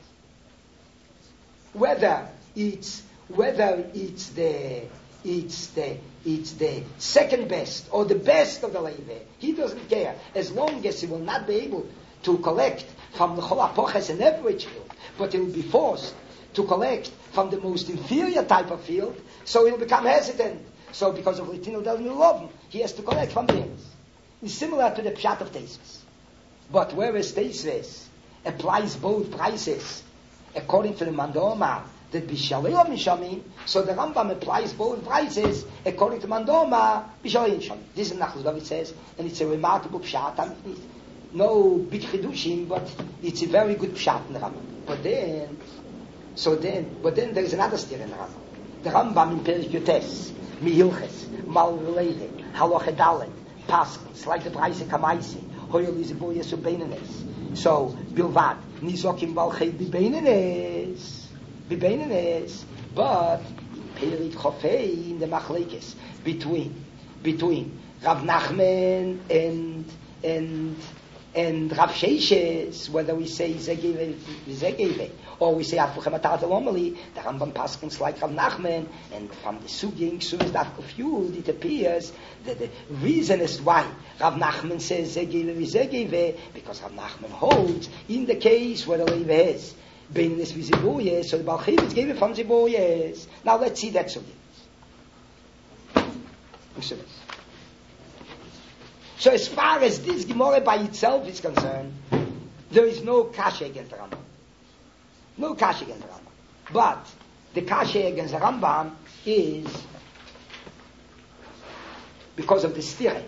B: whether it's whether it's the it's the it's the second best or the best of the Leve, he doesn't care as long as he will not be able to collect from the Chol HaPoches an average field, but he will be forced to collect from the most inferior type of field, so he'll become hesitant. So because of Litino Del Milovim, he has to collect from the ends. It's similar to the Pshat of Tesis. But whereas Tesis applies both prices according to the Mandoma that Bishalei Mishamim, so the Rambam applies both prices according to Mandoma Bishalei Mishamim. This is Nachus David says, and it's a remarkable Pshat. I mean, no big chidushim, but it's a very good Pshat in the Rambam. But then, so then, but then there is another steer in the Rambam. The Rambam in Perek Yotes, Miyilches, Mal Leile, Haloche Dalet, Paskins, like the Braise Kamaise, Hoyel is a boy so Beinenes. So, Bilvad, Nizokim Balchei Bibeinenes, Bibeinenes, but Perit Chofei in the Machlekes, between, between Rav Nachman and, and, and Rav Sheishes, whether we say Zegeve, Zegeve, or we say Afuchem Atat Alomali, the Rambam Paskins like Rav Nachman, and from the Suging, soon as that confused, it appears that the reason is why Rav Nachman says Zegeve, Zegeve, because Rav Nachman holds in the case where the Leve is, Beinenes Viziboyes, so the Balchivitz gave it from Ziboyes. Now let's see that Suging. So as far as this Gemara by itself is concerned, there is no kasha against the Rambam. No kasha against the Rambam. But the kasha against the Rambam is because of the stire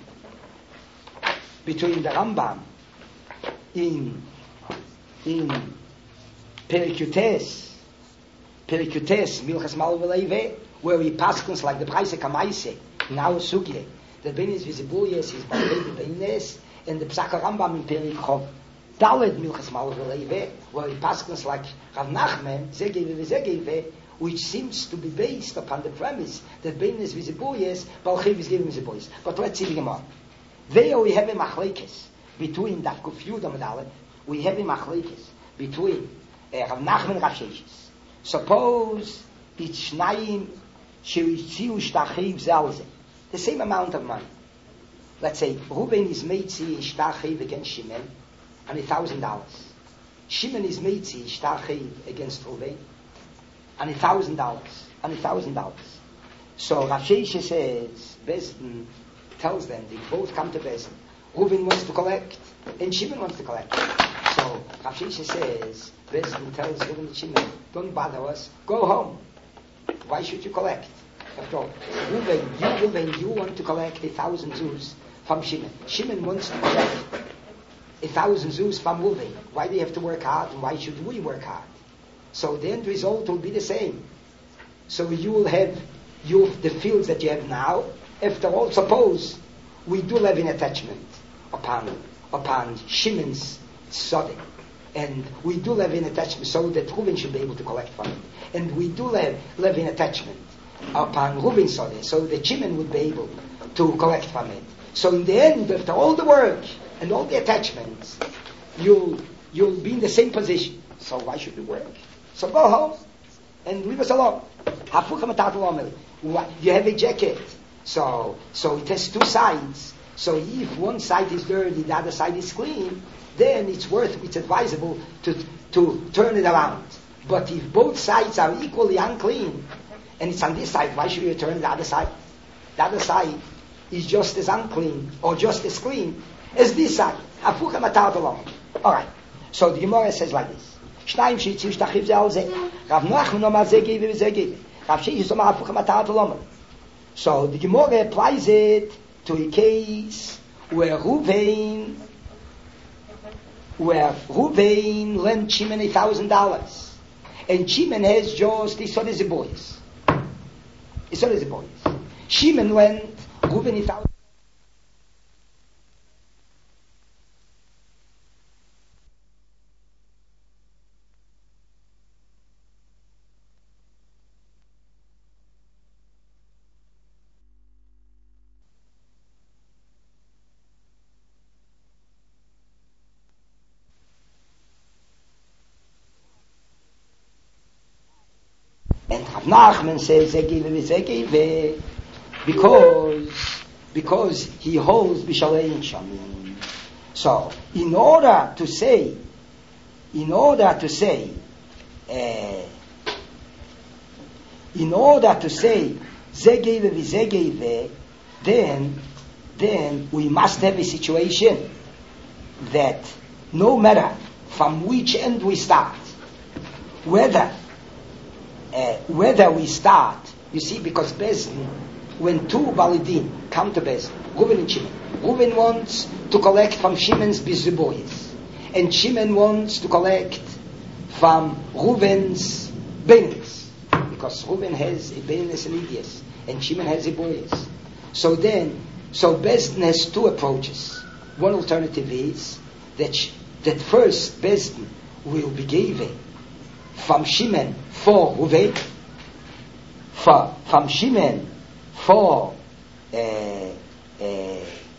B: between the Rambam in in Perek Yotes, Perek Yotes, Milchas Mal V'Leive, where he paskins like the Braise Kamaise in our Sugye, the Benes Viziboyes is Balei Benes, and the Psaka Rambam in Perek Chov Dalet Milchas Mal V'Leive, where he paskins like Rav Nachman, Zegeve V'Zegeve, which seems to be based upon the premise that Benes Viziboyes, Balchei V'Zegeve Viziboyes. But let's see the Gemara. There we have a machlekes between that Kufyud and Dalet. We have a machlekes between uh, Rav Nachman and Rav Sheishes. Suppose it's Shnayim Sheitziu Shtachiv Zalze, the same amount of money. Let's say Reuben is Meitzi Shtachiv against Shimon, and a thousand dollars. Shimon is Meitzi Shtachiv against Reuben, and a thousand dollars, and a thousand dollars. So Rav Sheishes says, Bezdin tells them, they both come to Bezdin. Reuben wants to collect, and Shimon wants to collect. So Rav Sheishes says, Bezdin tells Reuben and Shimon, don't bother us, go home. Why should you collect? After all, Reuven, you, Reuven, you want to collect a thousand zuz from Shimon. Shimon wants to collect a thousand zuz from Reuven. Why do you have to work hard, and why should we work hard? So the end result will be the same. So you will have you the fields that you have now. After all, suppose we do have an attachment upon upon Shimon's sodeh, and we do have an attachment so that Reuven should be able to collect from it, and we do have, have an attachment upon Reuven's sodeh so that Shimon would be able to collect from it. So in the end, after all the work and all the attachments, you'll you'll be in the same position. So why should we work? So go home and leave us alone. You have a jacket, so so it has two sides. So if one side is dirty, the other side is clean, then it's worth, it's advisable to to turn it around. But if both sides are equally unclean, and it's on this side, why should you turn the other side? The other side is just as unclean or just as clean as this side. Alright, so the Gemara says like this. Shnayim sheitziv shtachiv ze al ze. Rav Nachman omar ze give ve ze give. Rav Sheish omar hafuch matar tolomar. So the Gemara applies it to a case where Reuven, where Reuven lent Shimon a thousand dollars, and Shimon has just he saw the boys. He saw the boys. Shimon lent Reuven a thousand. And Rav Nachman says Zegive because because he holds B'Shalei Shamim. So in order to say, in order to say, uh, in order to say Zegive v'Zegive, then then we must have a situation that no matter from which end we start, whether Uh, whether we start, you see, because Bezdin, when two Balidim come to Bezdin, Reuven and Shimon, Reuven wants to collect from Shimon's Bizuboyes, and Shimon wants to collect from Reuven's Benis, because Reuven has a Benis and Idias, and Shimon has a Boyes. So then, so Bezdin has two approaches. One alternative is that sh- that first Bezdin will be given from Shimon for Reuven, for, from Shimon for uh, uh,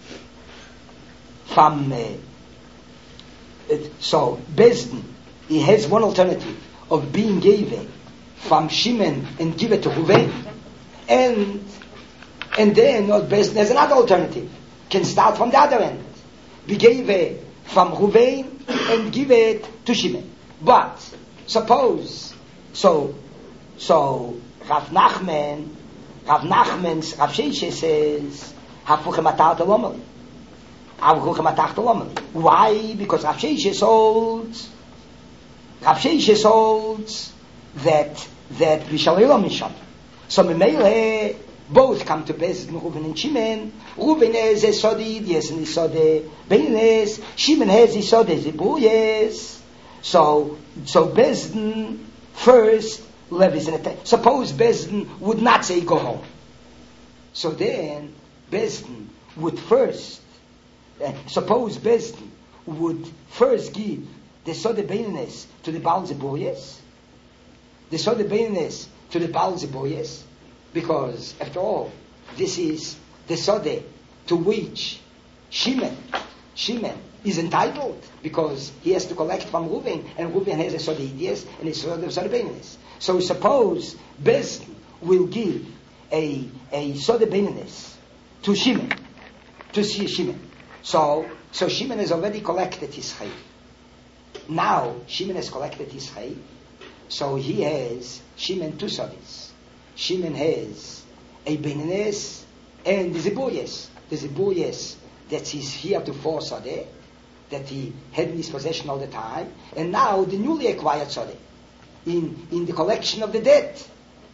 B: from uh, it, so Bezdin, he has one alternative of being given from Shimon and give it to Reuven, and and then not Bezdin has another alternative, can start from the other end, be given from Reuven and give it to Shimon. But suppose, so, so, Rav Nachman, Rav Nachman's, Rav Sheshe says, Hafuchem atar telomali. Hafuchem atar telomali. Why? Because Rav Sheshe holds, Rav Sheshe holds that, that B'Shalei Misham. So, Memele, both come to Bezdin, Reuven and Shimon. Reuven has a sodi, yes, and he sodi, Benes, Shimon has a sodi, Zebuyes. So, so Bezdin first levies an attack. Suppose Bezdin would not say go home. So then Bezdin would first, uh, suppose Bezdin would first give the Sode Beines to the Baal Zeboyes, the Sode Beines to the Baal Zeboyes, because after all, this is the Sode to which Shimon, Shimon is entitled, because he has to collect from Reuven, and Reuven has a Sodidias and a Sodibenis. So suppose Bezdin will give a a Sodibenis to Shimon, to Shimon. So so Shimon has already collected his chayv. Now Shimon has collected his chayv, so he has Shimon two Sodis. Shimon has a Benes and the Zeboyes. The Zeboyes that he's here to four Sodeh, that he had in his possession all the time, and now the newly acquired Sodeh, in, in the collection of the debt.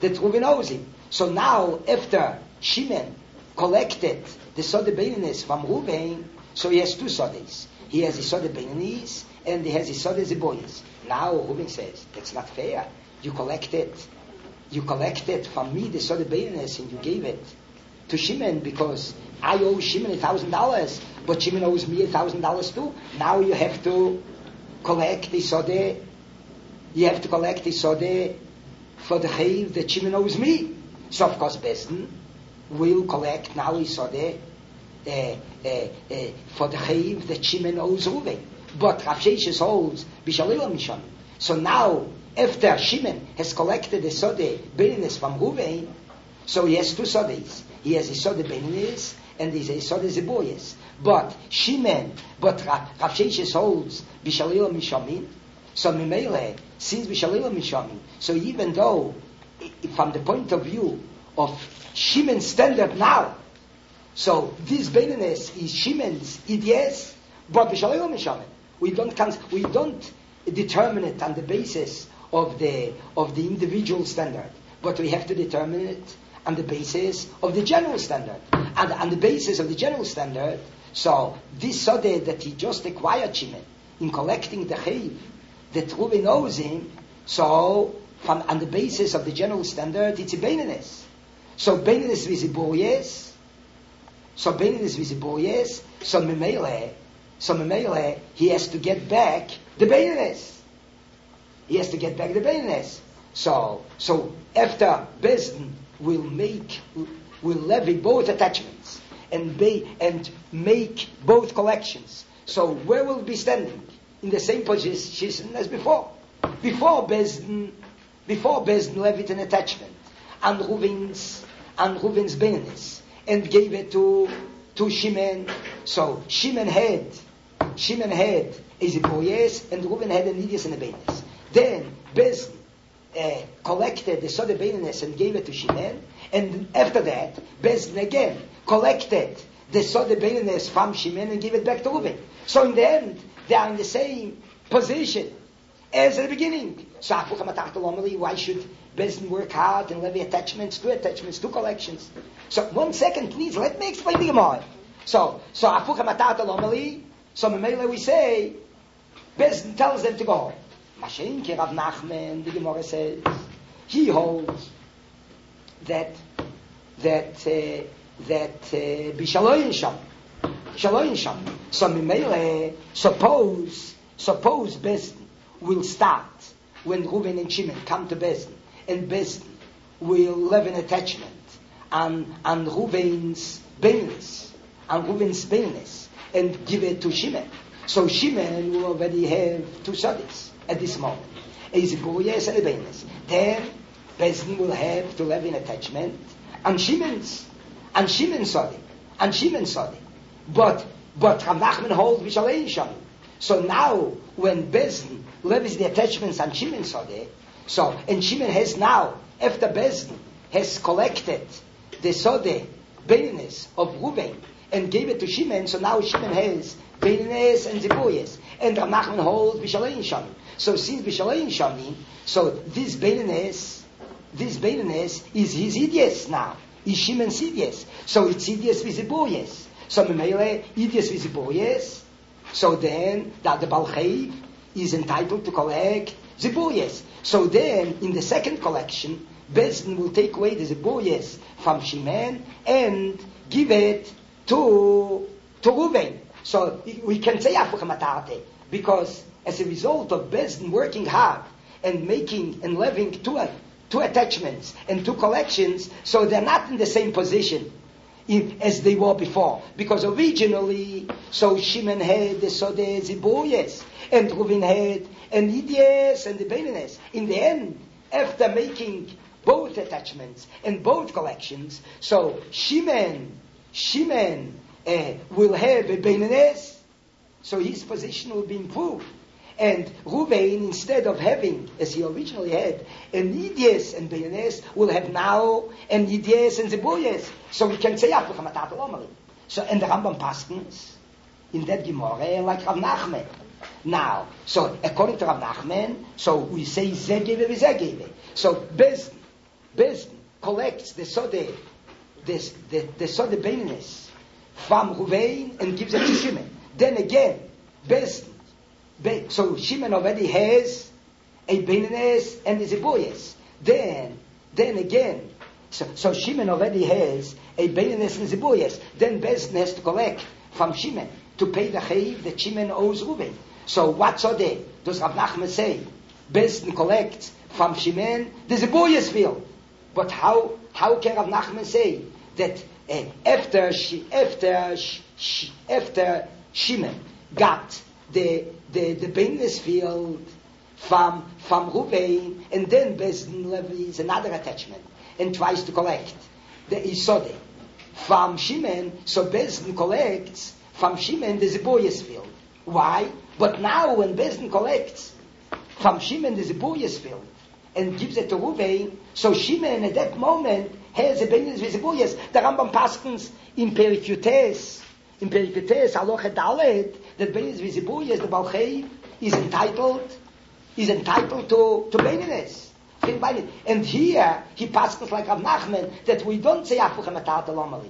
B: that Reuven owes him. So now, after Shimon collected the Sode Beinanis from Reuven, so he has two Sodes. He has his Sode Beinanis, and he has his Sode Ziboyes. Now Reuven says, that's not fair. You collected, you collected from me the Sode Beinanis, and you gave it to Shimon because I owe Shimon a thousand dollars, but Shimon owes me a thousand dollars too. Now you have to collect the Sode, you have to collect the Sode for the chayv that Shimon owes me. So of course Besden will collect now his Sode uh, uh, uh, for the chayv that Shimon owes Reuven. But Rav Sheshes holds Bishalil Mishon. So now, after Shimon has collected the Sode Beinanis from Reuven, so he has two Sodes. He has his Sode Beinanis and he has Sode Ziboyes. But Shimon, but Rav Sheshes holds Bishalil Mishamin. So Mimele, since Bishalil Mishamin, so even though, from the point of view of Shimon's standard now, so this Beinanis is Shimon's E D S, but Bishalil Mishamin. We don't cons- we don't determine it on the basis of the of the individual standard, but we have to determine it on the basis of the general standard. And on the basis of the general standard, so this Sode that he just acquired Shimon in collecting the chayv that Reuven owes him, so from on the basis of the general standard, it's a Beinanis. So Beinanis visible, yes. So Beinanis visible, yes. So Memele. So Memele, he has to get back the Beinanis. He has to get back the Beinanis. So, so after Besden will make, will levy both attachments and be, and make both collections. So where will it be standing? In the same position as before. Before Besden, before Besden levied an attachment and Reuven's, and Reuven's Beinanis and gave it to, to Shimon. So Shimon had Shimon had a Ziboyes and Reuven had an Idias and a Beinanis. Then Bezin uh, collected the Sode Beinanis and gave it to Shimon, and after that Bezin again collected the Sode Beinanis from Shimon and gave it back to Reuven. So in the end they are in the same position as at the beginning. So why should Bezin work hard and levy attachments, two attachments, two collections? So one second please, let me explain the Gemara. So so Afucha Matat Lomali. So Memele we say, Besden tells them to go home. Mashenke Rav Nachman, the Gemara says, he holds that that uh, that Bishaloyin Sham, Shaloyin Sham. So Memele, suppose suppose Besden will start when Reuven and Shimon come to Besden, and Besden will have an attachment on on Reuven's Beinanis, on Reuven's Beinanis, and give it to Shimon. So Shimon will already have two Sodes at this moment. A Ziboyes and a Beinanis. Then Besden will have to have an attachment on Shimon's, on Shimon's Sode, on Shimon's Sode. But but Rav Nachman holds Vishalei Sham. So now when Besden levies the attachments on Shimon's Sode, so and Shimon has now, after Besden has collected the Sode Beinanis of Reuven and gave it to Shimon, so now Shimon has Beinanis and Ziboyes, and Rav Nachman holds Bishalei Shami. So since Bishalei Shami, so this Beinanis, this Beinanis is his Idias now, is Shimon's Idias. So it's Idias with Ziboyes. So Memele, Idias with Ziboyes. So then that the Balcheiv is entitled to collect Ziboyes. So then in the second collection, Besden will take away the Ziboyes from Shimon and give it to to Reuven. So we can say Afucha Matate, because as a result of Besden working hard and making and levying two, two attachments and two collections, so they're not in the same position if, as they were before. Because originally, so Shimon had the Sode Ziboyes and Reuven had an Idias and the Beinanis. In the end, after making both attachments and both collections, so Shimon Shimon uh, will have a Beinanis, so his position will be improved. And Reuven, instead of having, as he originally had, an Idias and Beinanis, will have now an Idias and Ziboyes. So we can say, so, and the Rambam Paskins, in that Gemara, like Rav Nachman. Now, so according to Rav Nachman, so we say Zegeve, Zegeve. So Besden Bezdin collects the sode, the, the, the sode beinus from Ruvain and gives it to Shimon. Then again, Bezdin, Be, so Shimon already has a beinus and a ziboyes. Then, then again, so, so Shimon already has a beinus and ziboyes. Then Bezdin has to collect from Shimon to pay the chayiv that Shimon owes Ruvain. So what's there? Does Rav Nachman say Bezdin collects from Shimon the ziboyes field? But how how can Rav Nachman say that uh, after she, after she, after Shimon got the the the beinus field from from Ruvain, and then Bezdin levies another attachment and tries to collect the Isode from Shimon, so Bezdin collects from Shimon the ziboyes field. Why? But now when Bezdin collects from Shimon the ziboyes field and gives it to Ruvain, so Shimon at that moment has a beinus ziboyes. The Rambam paskens in Perikutes, in Perikutes Halacha Dalet, that beinus ziboyes, the Balchei is entitled, is entitled to to beinus. And here he paskens like Rav Nachman that we don't say Afuch Matat Alomali.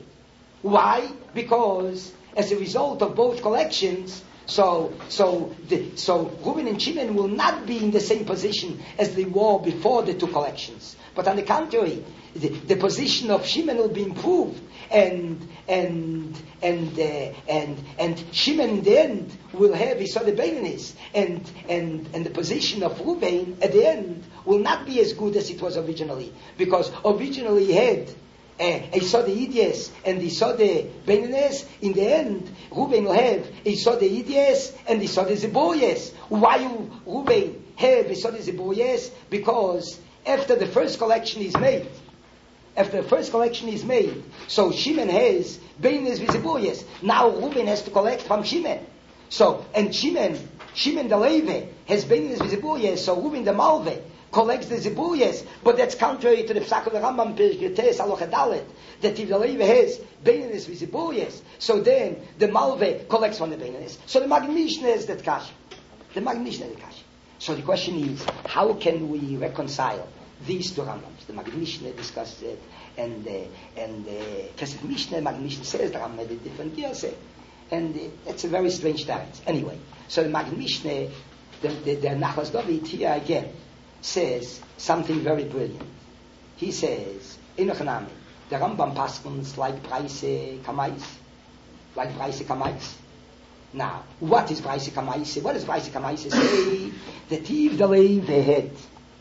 B: Why? Because as a result of both collections, So, so, the, so Reuben and Shimon will not be in the same position as they were before the two collections. But on the contrary, the, the position of Shimon will be improved, and and and uh, and and Shimon in the end will have his other beinus, and and and the position of Reuben at the end will not be as good as it was originally, because originally he had Uh, he saw the Idias and he saw the Beinus. In the end, Reuben will have he saw the Idias and he saw the Ziboyes. Why will Reuben have he saw the Ziboyes? Because after the first collection is made, after the first collection is made, so Shimon has Beinus with Ziboyes. Now Reuben has to collect from Shimon. So, and Shimon, Shimon the Levi has Beinus with Ziboyes, so Reuben the Malve collects the zibuyes, but that's contrary to the psak of the Rambam Perikutes Halacha Dalet, that if the Levi has beinus with zibuyes, so then the Malve collects from the beinus. So the Magen Mishnah is that kash. The Magen Mishnah is that kash. So the question is, how can we reconcile these two Rambams? The Magen Mishnah discusses it, and uh, and Kesef uh, Mishnah, Magen Mishnah says the Rambam had a different say, and uh, it's a very strange difference. Anyway, so the Magen Mishnah, the the, the Nachlas David here again says something very brilliant. He says, Enochanami, the Rambam paskins like Braise Kamais, like Braise Kamais. Now, what is Braise Kamais? What does Braise Kamais say? That if the Levi had,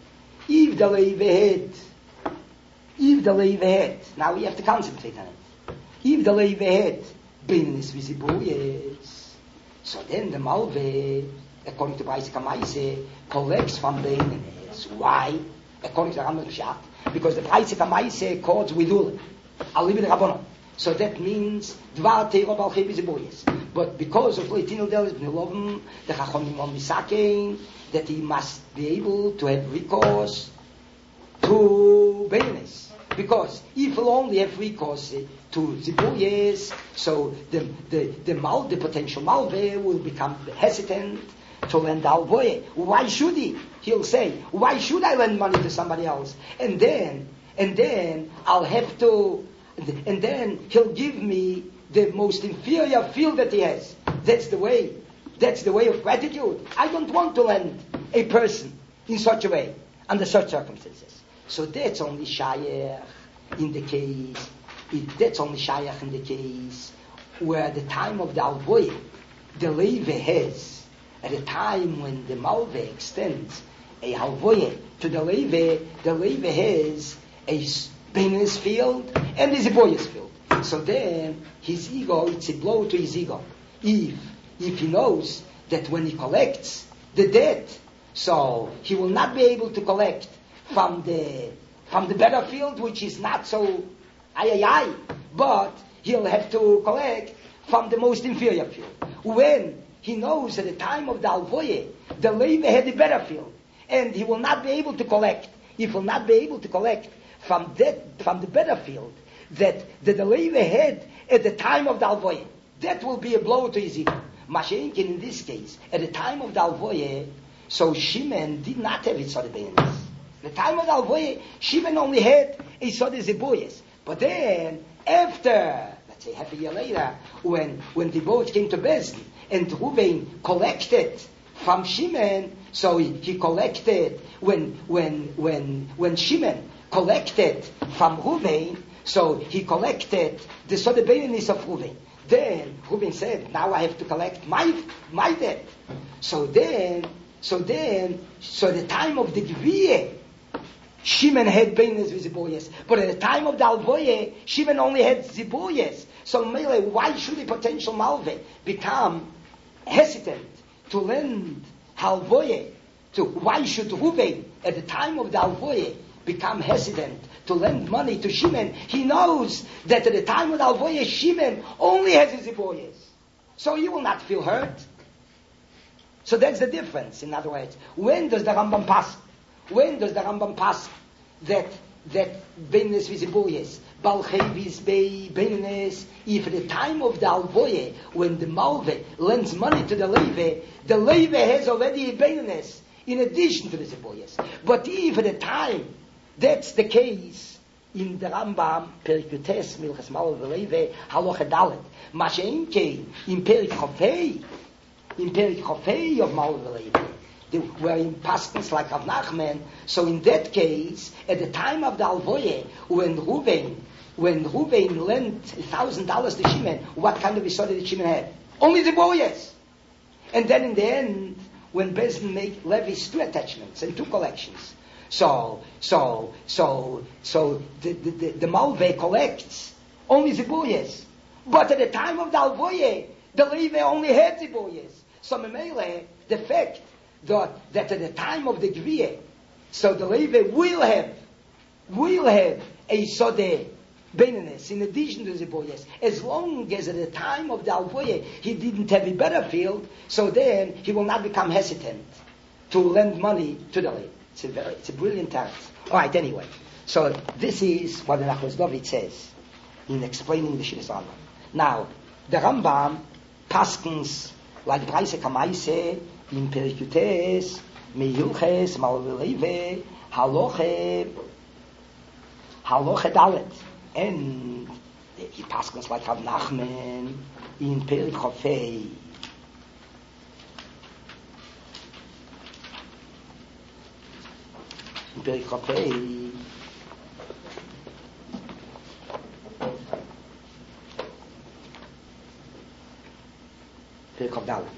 B: if the Levi had, if the Levi had, now we have to concentrate on it. If the Levi had, Beinus Vizibuyes, so then the Malve, according to Braise Kamais, collects from Beinus. Why? According to the Rambam Pshat, because the Braise Kamaise accords with Ul, Alibid Rabbanon. So that means Dvar Teiro Balchei B'Ziboyes. But because of Loitinu Delis B'Nilovim, the Chachomim on Misakein, that he must be able to have recourse to Beinus. Because if he'll only have recourse to Ziboyes, so the the the mal, the potential malve will become hesitant to lend alvoye. Why should he? He'll say, why should I lend money to somebody else? And then, and then I'll have to, and then he'll give me the most inferior field that he has. That's the way. That's the way of gratitude. I don't want to lend a person in such a way, under such circumstances. So that's only shayach in the case, it, that's only shayach in the case where at the time of the alvoye, the Levi has, at the time when the Malve extends a halvoye to the Levi, the Levi has a Beinus field and a Ziboyes field. So then his ego, it's a blow to his ego. If if he knows that when he collects the debt, so he will not be able to collect from the from the better field, which is not so ay ay ay, but he'll have to collect from the most inferior field. When he knows at the time of the alvoye, the Levi had the better field, and he will not be able to collect. He will not be able to collect from that, from the better field that, that the Levi had at the time of the alvoye. That will be a blow to his ego. Masha'inkin in this case, at the time of the alvoye, so Shimon did not have his other beinus. The time of the Alvoye, Shimon only had a sort of Zibuyas. But then, after, let's say half a year later, when, when the boat came to Bezdin, and Ruvain collected from Shimon, so he, he collected, when, when, when, when Shimon collected from Ruvain, so he collected the sort of bailiness of Ruvain. Then Ruvain said, now I have to collect my, my debt. So then, so then, so the time of the Gviyeh, Shimon had bailiness with Ziboyes. But at the time of the Alvoye, Shimon only had Ziboyes. So Mele, why should a potential Malve become hesitant to lend Alvoye to, why should Ruvain at the time of the Alvoye become hesitant to lend money to Shimon? He knows that at the time of the Alvoye, Shimon only has his Ziboyes. So he will not feel hurt. So that's the difference. In other words, when does the Rambam pass? When does the Rambam pass that that beinnes visiboyes, balchevis bei beinnes, if at the time of the alvoye, when the malve lends money to the leve, the leve has already a beinnes in addition to the ziboyes. But if at the time that's the case in the Rambam perikutes milchas malve leve haloche dalet, mashein kein in perik chofei, in perik chofei of malve leve. They were in pastors like Rav Nachman. So in that case, at the time of the Alvoye, when Ruvain, when Ruvain lent a thousand dollars to Shimon, what kind of Yisod did Shimon have? Only the boyes. And then in the end, when Bezdin make levies two attachments and two collections, so so so so the the, the, the Malve collects only the boyes. But at the time of the Alvoye, the Levi only had the boyes. So Memele, the fact That, that at the time of the Gviyeh, so the Levi will have, will have a Sodeh Beinines in addition to the Boyes. As long as at the time of the Alvoye he didn't have a better field, so then he will not become hesitant to lend money to the Levi. It's a very, it's a brilliant text. Alright, anyway. So this is what the Nachman David says in explaining the Shir Rambam. Now, the Rambam paskens like Breise Kamaise in Perikutes, Meyuches, Malveleve, Haloche, Haloche Dalet. And he passes like Rav Nachman in Perik Chofei. In Perik Chofei. Perik Chof Dalet.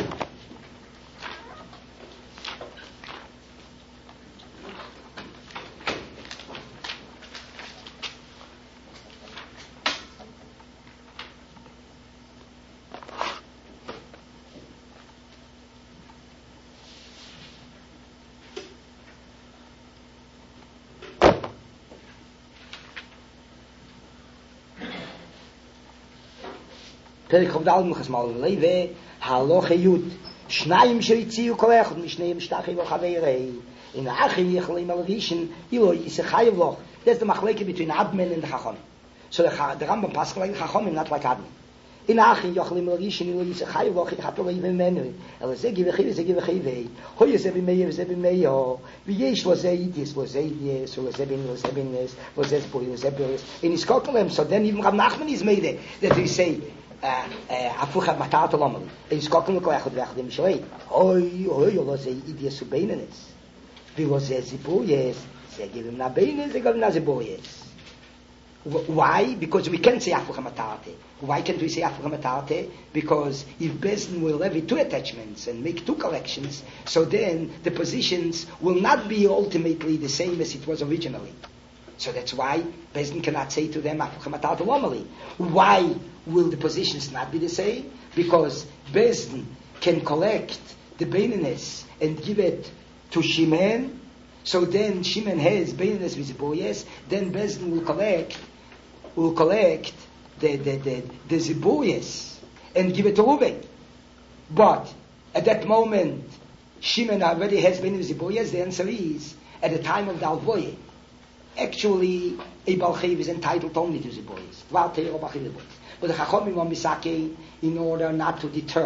B: Perik Chof Dalet Milchas Malve Leve Haloche Yud Shnayim Sheitziu Kolech und Mishneim Shtachim Lochaveirei in Achim Yichlim Alavishin Ilo Yisechayev Loch. That's the machleke between Abmen and the Chachom. So the, the Rambam passes like the Chachom, not like Abmen. In Achim Yichlim Alavishin Ilo Yisechayev Loch Yichapel Yivim Menu Elo Ze Give Chiv Ze Give Chivei Hoye Ze Bimei Ze Bimei Ho V'yesh Lo Ze Yidis Lo Ze Yidis Lo Ze Bin Lo Ze Bines Lo Ze Zburi Lo Ze Buris in his Kokelem. So then even Rav Nachman is made it that we say הפוך מטרת לומר יש קוקן לכל אחד ואחד עם שואי אוי אוי לא זה אידיה סובייננס ולא זה זיבויס זה גבים נביינס זה גבים נזיבויס. Why? Because we can't say הפוך מטרת. Why can't we say הפוך מטרת? Because if Bezdin will levy two attachments and make two collections, so then the positions will not be ultimately the same as it was originally. So that's why Bezdin cannot say to them why will the positions not be the same? Because Bezdin can collect the Beinines and give it to Shimon, so then Shimon has Beinines with Ziboyes, then Bezdin will collect will collect the the, the, the Ziboyes and give it to Reuven. But at that moment Shimon already has Beinines with Ziboyes. The answer is at the time of the Alvoye. Actually, a Balchev is entitled only to the boys. But the Chachomim are misake in order not to deter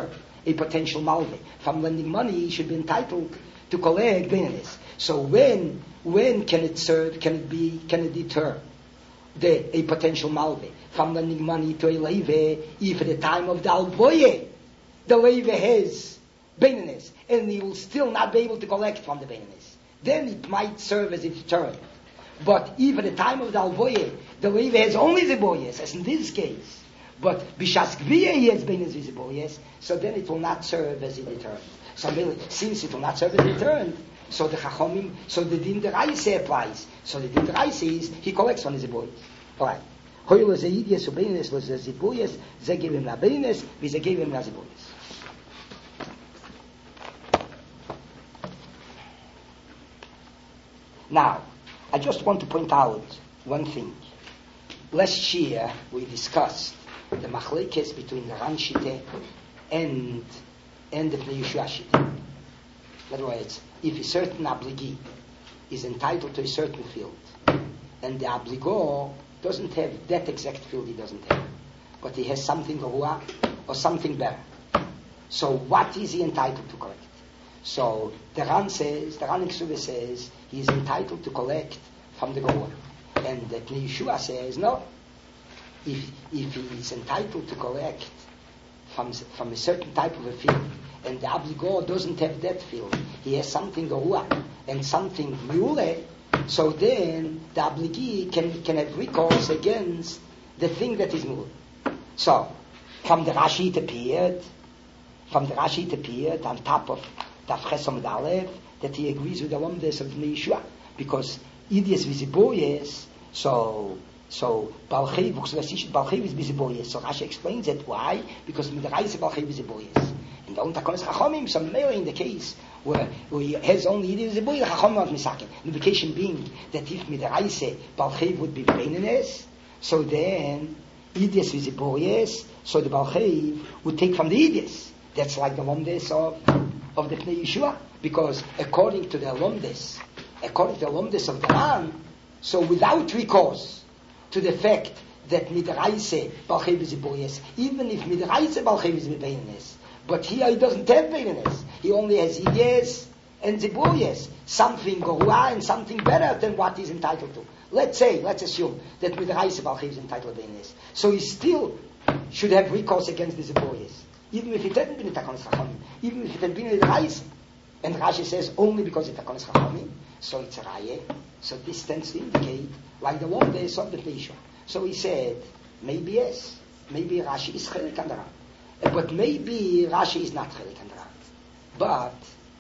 B: a potential malve. From lending money, he should be entitled to collect beinanis. So when when can it serve? Can it be? Can it deter the a potential malve from lending money to a leve if at the time of the alboye the leve has beinanis and he will still not be able to collect from the beinanis? Then it might serve as a deterrent. But if at the time of the alboye the leve has only the boyes, as in this case, but bishas gviya he has beinanis with the boyes, so then it will not serve as a deterrent. So since it will not serve as a deterrent, so the chachomim, so the din deraisa applies. So the din deraisa is he collects from his boyes. All right. Hoyle ze idias so beinanis was the boyes, ze give him la beinanis, we ze give him la boyes. Now, I just want to point out one thing. Last year we discussed the machlekes between the Ran Shite and and the Pnei Yehoshua Shite. In other words, if a certain obligee is entitled to a certain field, and the obligor doesn't have that exact field he doesn't have, but he has something or something better. So what is he entitled to collect? So the Ran says, the Ran Iksuva says, he is entitled to collect from the Goa. And the Pnei Yehoshua says, no. If if he is entitled to collect from from a certain type of a field, and the obligor doesn't have that field, he has something Goa and something Miule, so then the obligee can, can have recourse against the thing that is Miule. So, from the Rashi it appeared, from the Rashi it appeared on top of Daf Chesom Dalev, that he agrees with the Lomdes of Pnei Yehoshua, because Idias Visiboyes, so so Balchev Balchev is Visiboyes. So Rashi explains it. Why? Because Midrash Balchev Visiboyes. And the Untakonis Chachomim, some male in the case where, where he has only Idias Visiboyes, Chachomim not Misakin. The implication being that if Midrash Balchev would be Beinanes, so then Idias Visiboyes, so the Balchev would take from the Idias. That's like the Lomdes of of the Pnei Yehoshua, because according to the Lomdes, according to the Lomdes of the Ran, so without recourse to the fact that Midraise Balchev is Boyes, even if Midraise Balchev is Beinanes, but here he doesn't have Beinanes, he only has Iyes and Ziboyes, something Gorua and something better than what he's entitled to. Let's say, let's assume that Midraise Balchev is entitled to Beinanes, so he still should have recourse against the Ziboyes. Even if it hadn't been a Takonis Chachamim, even if it had been a Reis, and Rashi says only because it's Takonis Chachamim, so it's a Raye. So this tends to indicate like the one days of the Pnei Yehoshua. So he said, maybe yes, maybe Rashi is Chelik Andaran, but maybe Rashi is not Chelik Andaran. But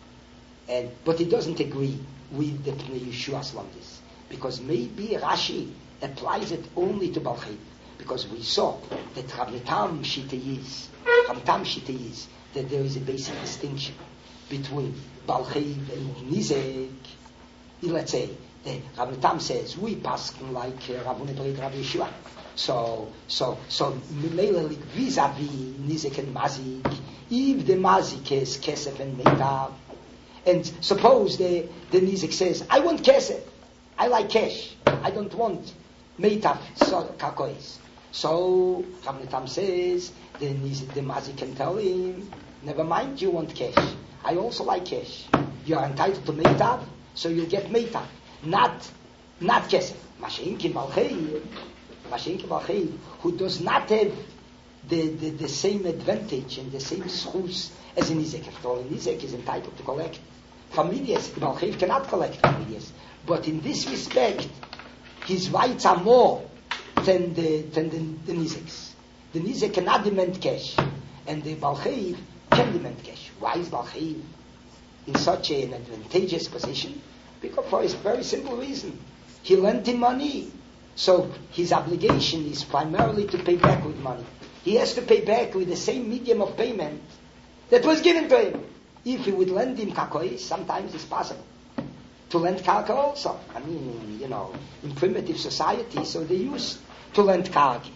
B: and but he doesn't agree with the Pnei Yeshua's Lomdis, because maybe Rashi applies it only to Balchev, because we saw that Rav Tam Shita is Rav Tam Shita is that there is a basic distinction between Balchev and Nizek. Let's say the Rav Tam says we pass like uh, Rav Unebrid Rav Yeshua. So so so vis-a-vis Nizek and Mazik, if the Mazik is Kesef and Meitav, and suppose the the Nizek says I want Kesef, I like cash, I don't want Meitav so Kakois. So Rav Tam says the the Mazik can tell him, never mind, you want cash, I also like cash. You are entitled to Meitav, so you'll get Meitav, not not Kesef. Mashenkin Balchev, Mashenkin Balchev, who does not have the, the, the same advantage and the same schus as in Nizek. After all, Nizek is entitled to collect from Midias. Balchev cannot collect from Midias. But in this respect, his rights are more than the than the, the Nizek's. The Nizek cannot demand cash, and the Balchev can demand cash. Why is Balchev in such an advantageous position? Because for a very simple reason. He lent him money. So his obligation is primarily to pay back with money. He has to pay back with the same medium of payment that was given to him. If he would lend him kakoi, sometimes it's possible to lend karka also. I mean, you know, in primitive society, so they used to lend karka.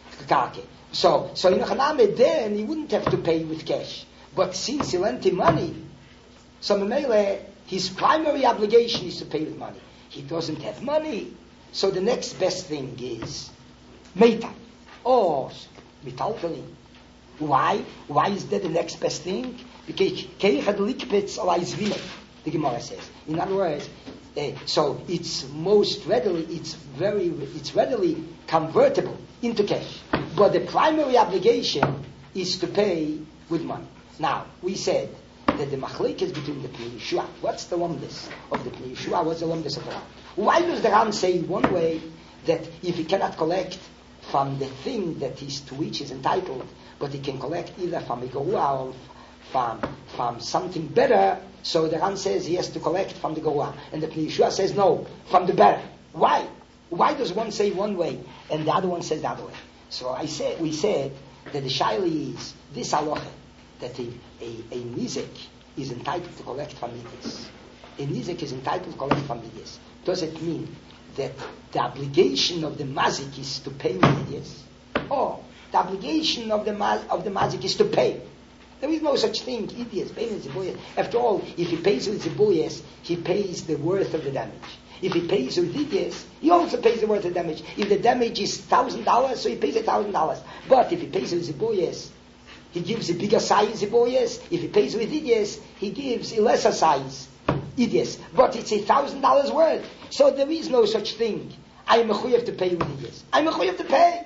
B: So, so in Haname, then he wouldn't have to pay with cash. But since he lent him money, so Memele, his primary obligation is to pay with money. He doesn't have money, so the next best thing is Meita or Mitaltalin. Why? Why is that the next best thing? Because Keichad Likpitz Alais Vina, the Gemara says. In other words, uh, so it's most readily, it's very, it's readily convertible into cash. But the primary obligation is to pay with money. Now, we said that the machlek is between the Pnei Yeshua. What's the lumdus of the Pnei Yeshua? What's the lumdus of the Ram? Why does the Ram say one way that if he cannot collect from the thing that he's to which he's entitled, but he can collect either from a Gorua or from, from something better, so the Ram says he has to collect from the Gorua. And the Pnei Yeshua says no, from the better. Why? Why does one say one way and the other one says the other way? So I said, we said that the shaila is this halacha, that a, a, a nizek is entitled to collect from midyas. A nizek is entitled to collect from midyas. Does it mean that the obligation of the mazik is to pay midyas? Or the obligation of the ma- of the mazik is to pay? There is no such thing, idias, pain and zibuyas. After all, if he pays with zibuyas, he pays the worth of the damage. If he pays with idias, he also pays the worth of the damage. If the damage is thousand dollars, so he pays a thousand dollars. But if he pays with zibuyas, he gives a bigger size zibuyas. If he pays with idias, he gives a lesser size idias. But it's a thousand dollars worth. So there is no such thing. I am mechuyev to pay with idias. I am mechuyev to pay.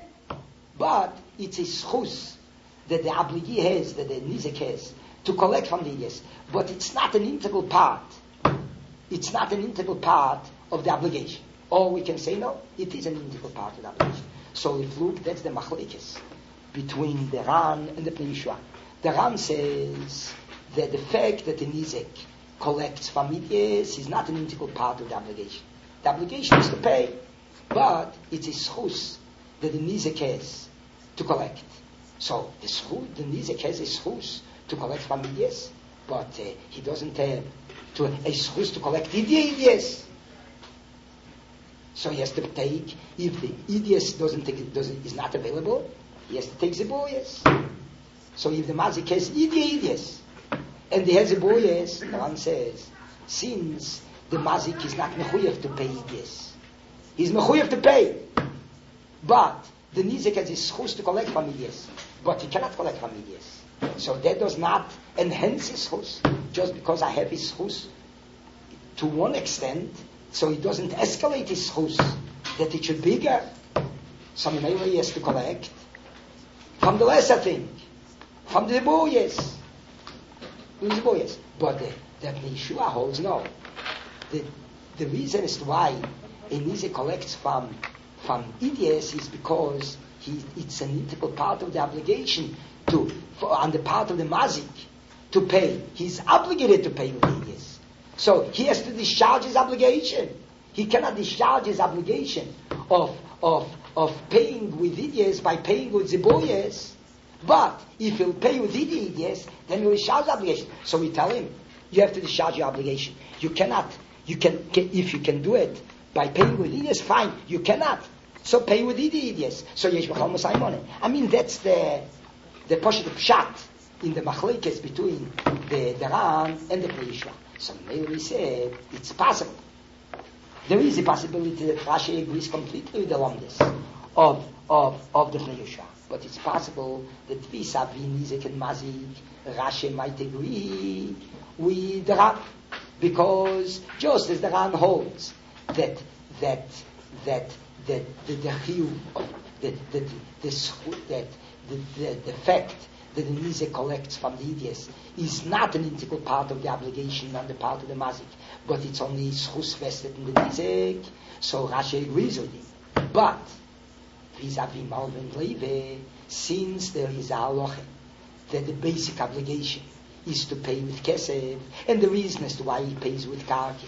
B: But it's a schus that the obligee has, that the nizek has, to collect from the idias. But it's not an integral part. It's not an integral part of the obligation. Or we can say no, it is an integral part of the obligation. So if look, that's the machlekes between the Ran and the Pnei Yeshua. The Ran says that the fact that the nizek collects from midyas is not an integral part of the obligation. The obligation is to pay, but it's a schus that the nizek has to collect. So the schus, the nizek has a schus to collect from midyas, but uh, he doesn't have to a schus to collect idias. So he has to take, if the idias doesn't take, doesn't is not available, he has to take zibuyas. So if the mazik has idias, and he has zibuyas, the one says, since the mazik is not mechuyev to pay idias, he's mechuyev to pay, but the nizik has his schus to collect from idias, but he cannot collect from idias. So that does not enhance his schus, just because I have his schus to one extent, so it doesn't escalate his schus, that it should be bigger. So maybe he has to collect from the lesser thing, from the boyes, the boyes. But the, the Yeshua holds no. The the reason as to why a nizik collects from from idias is because he it's an integral part of the obligation to for, on the part of the mazik to pay. He's obligated to pay with idias. So he has to discharge his obligation. He cannot discharge his obligation of of of paying with idias by paying with ziboyes. But if he'll pay with idias, then he'll discharge his obligation. So we tell him, you have to discharge your obligation. You cannot. You can, can if you can do it by paying with idias, fine. You cannot. So pay with idias. So yesh b'chal masayimone. I mean that's the the poshet pshat in the machlekes between the the Ran and the Pnei Yeshua. So maybe we say it's possible. There is a possibility that Rashi agrees completely with the lumdis of of of the Pnei Yeshua, but it's possible that vis-a-vis nizek and mazik, Rashi might agree with the Ran, because just as the Ran holds that that that that the the chiyuv, that that this that the the, the fact that the nizek collects from the idias is not an integral part of the obligation on the part of the mazik, but it's only schus vested in the nizek. So Rashi agrees with him. But vis-a-vis Malvin Leve, since there is a halacha that the basic obligation is to pay with kesef, and the reason as to why he pays with karka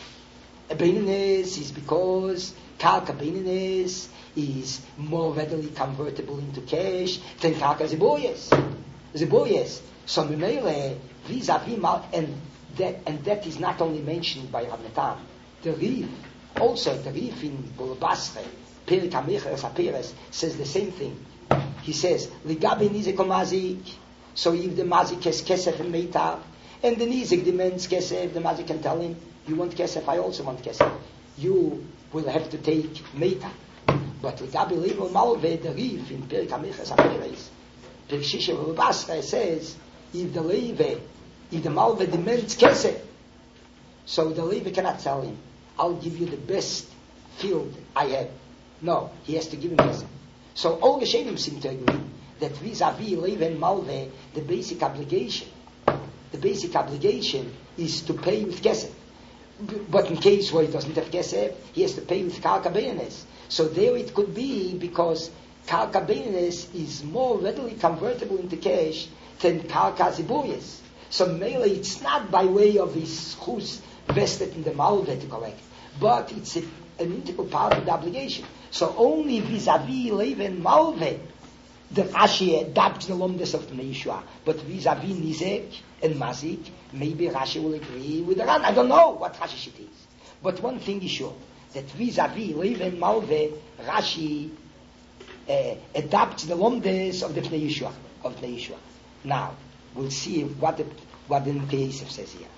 B: beinanes is because karka beinanes is more readily convertible into cash than karka ziboyes. Ziboyes. So Mimele, vis-a-vis Mal, and that and that is not only mentioned by Rav Natan. The Rif, also the Rif in Bolabasre, Perik HaMecheres HaPeres, says the same thing. He says, Ligabe nizek mazik. So if the mazik has kesef and meitav, and the nizek demands kesef, the mazik can tell him, you want kesef, I also want kesef. You will have to take meitav. But Ligabe Levo Malve, the Rif in Perik HaMecheres HaPeres, Shisha Basra says, if the Levi, if the Malve demands Kesef, so the Levi cannot tell him, I'll give you the best field I have. No, he has to give him Kesef. So all the Shedim seem to agree that vis-a-vis Levi and Malve, the basic obligation, the basic obligation is to pay with Kesef. But in case where he doesn't have Kesef, he has to pay with Karka Beyanes. So there it could be because Karka Beyanes is more readily convertible into cash than Karka Ziboyes. So mainly it's not by way of his chus vested in the Malve to collect, but it's a, an integral part of the obligation. So only vis-a-vis Levi and Malve, the Rashi adapts the lomdes of the Yeshua. But vis-a-vis Nizek and Mazik, maybe Rashi will agree with the Ran. I don't know what Rashi shit is. But one thing is sure, that vis-a-vis Levi and Malve, Rashi uh, adapts the lomdes of the Pnei Yeshua. Of the Yeshua. Now, we'll see what the, what the Pnei Yosef says here.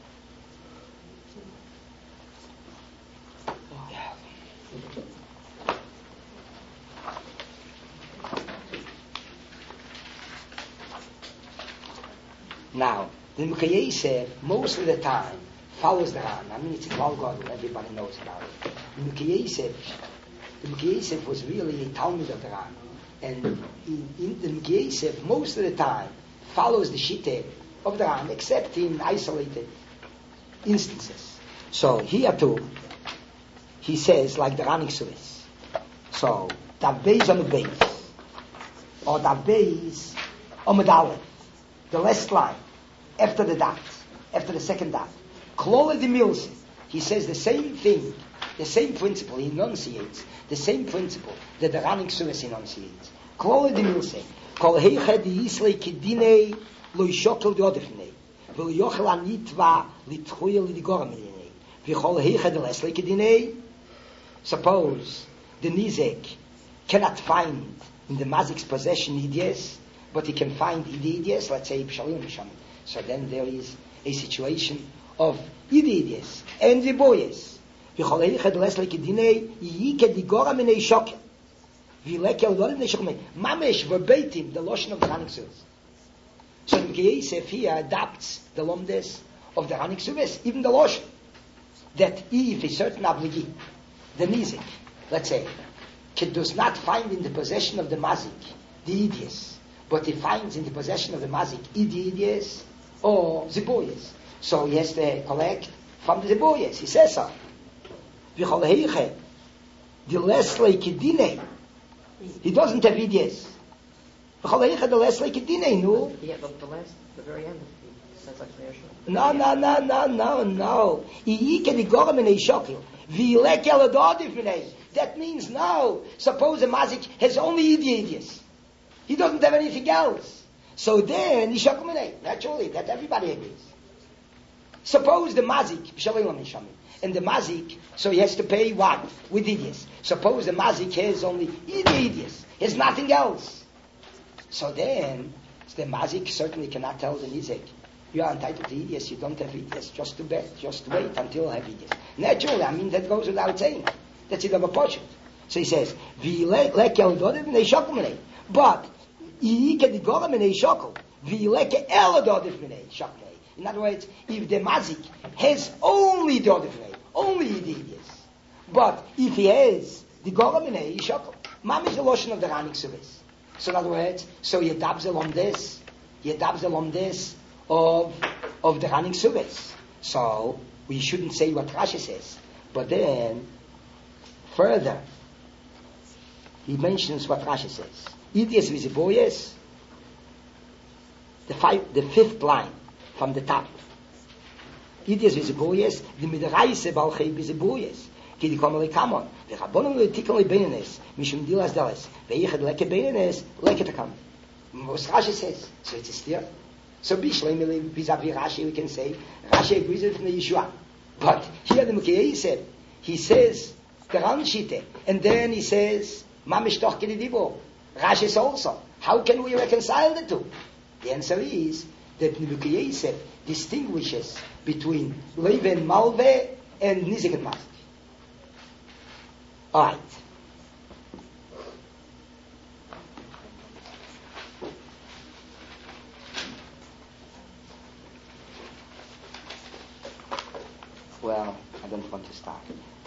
B: Now, the Mekayeh Yosef, most of the time, follows the Ran. I mean, it's a Klal Gadol, everybody knows about it. The Mekayeh Yosef, the Mekayeh Yosef was really a Talmud of the Ran. And in, in the Mekayeh Yosef, most of the time, follows the Shitteh of the Ran, except in isolated instances. So, here too, he says, like the Ranik Suez. So, that base on the base, or that base on the Aleph, the last line, after the dot, after the second dot. Klole de Milse, he says the same thing, the same principle, he enunciates, the same principle that the Ranik Suez enunciates. Klole de Milse, kol heiche di Yisrei kidinei lo yishokel di odifnei, v'lo yochel anitva litchuye li digor milinei, v'chol heiche di Leslei kidinei. Suppose the Nizek cannot find in the Mazik's possession Idies, but he can find Idies, let's say Pshalim Pshalim. So then there is a situation of Idies and the boys. V'chol heiche di Leslei kidinei yike digor minei shokel. Mamesh verbatim the Lashon of the Ranik Suez. So the Mekayeh Yosef here adapts the Lomdes of the Ranik Suez, even the Lashon, that if a certain obligee, the Nizik, let's say, does not find in the possession of the Mazik the Idies, but he finds in the possession of the Mazik Idies or Ziboyes, so he has to collect from the Ziboyes. He says so. V'chol heiche the Leslei kidinei. He doesn't have Idies.
C: Yeah, the, the last, the very end. Sounds like the
B: No, no, no, no, no, no. That means no. Suppose a Mazik has only Idies. He doesn't have anything else. So then, naturally, that everybody agrees. Suppose the Mazik, and the Mazik, so he has to pay what? With Idies. Suppose the Mazik has only Idies, has nothing else. So then, the Mazik certainly cannot tell the Nizek, you are entitled to Idies, you don't have Idies, just to bet, just wait until I have Idies. Naturally, I mean, that goes without saying. That's it of a portion. So he says, but, in other words, if the Mazik has only the Odifnei, only the Idies, but if he has the Goraminei, he shakel. Mam is the lotion of the Ranik Suez. So in other words, so he adapts along this, he adapts along this of, of the Ranik Suez. So, we shouldn't say what Rashi says. But then, further, he mentions what Rashi says. Idies visiboyes, the five, the fifth line from the top. Idies visiboyes, the midreise balchei visiboyes. Ki di kommen le kamon. The rabbonim le tikkun le benenes, mishum dilas dalas. Ve'yichad leke benenes, leke takam. What Rashi says. So it's clear. So bishleim vis-a-vis Rashi, we can say, Rashi agrees with the Yeshua. But here the Mekayeh said, he says, the Ranshite, and then he says, mamish toch kedidibo. Rashi is also. How can we reconcile the two? The answer is that the Mekayeh Yosef distinguishes between Leven Malve and Nizik and Mazik. Alright. well, I don't want to start.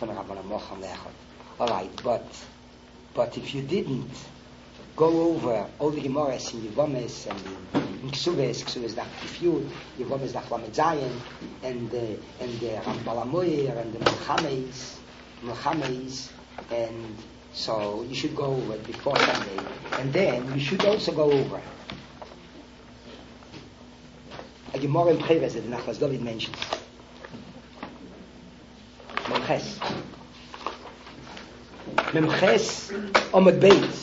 B: All right, but but if you didn't go over all the Gemaras in Yevomes and in, in Ksuves, Ksuves Dach Kifyud, Yevomes Dach Lamed Zayin, and the and the Rambalamoyer and the Melchames, Melchames, and so you should go over it before Sunday, and then you should also go over a Gemara in Preves that the Nachlas David mentions. Memches. Memches Omad Beis.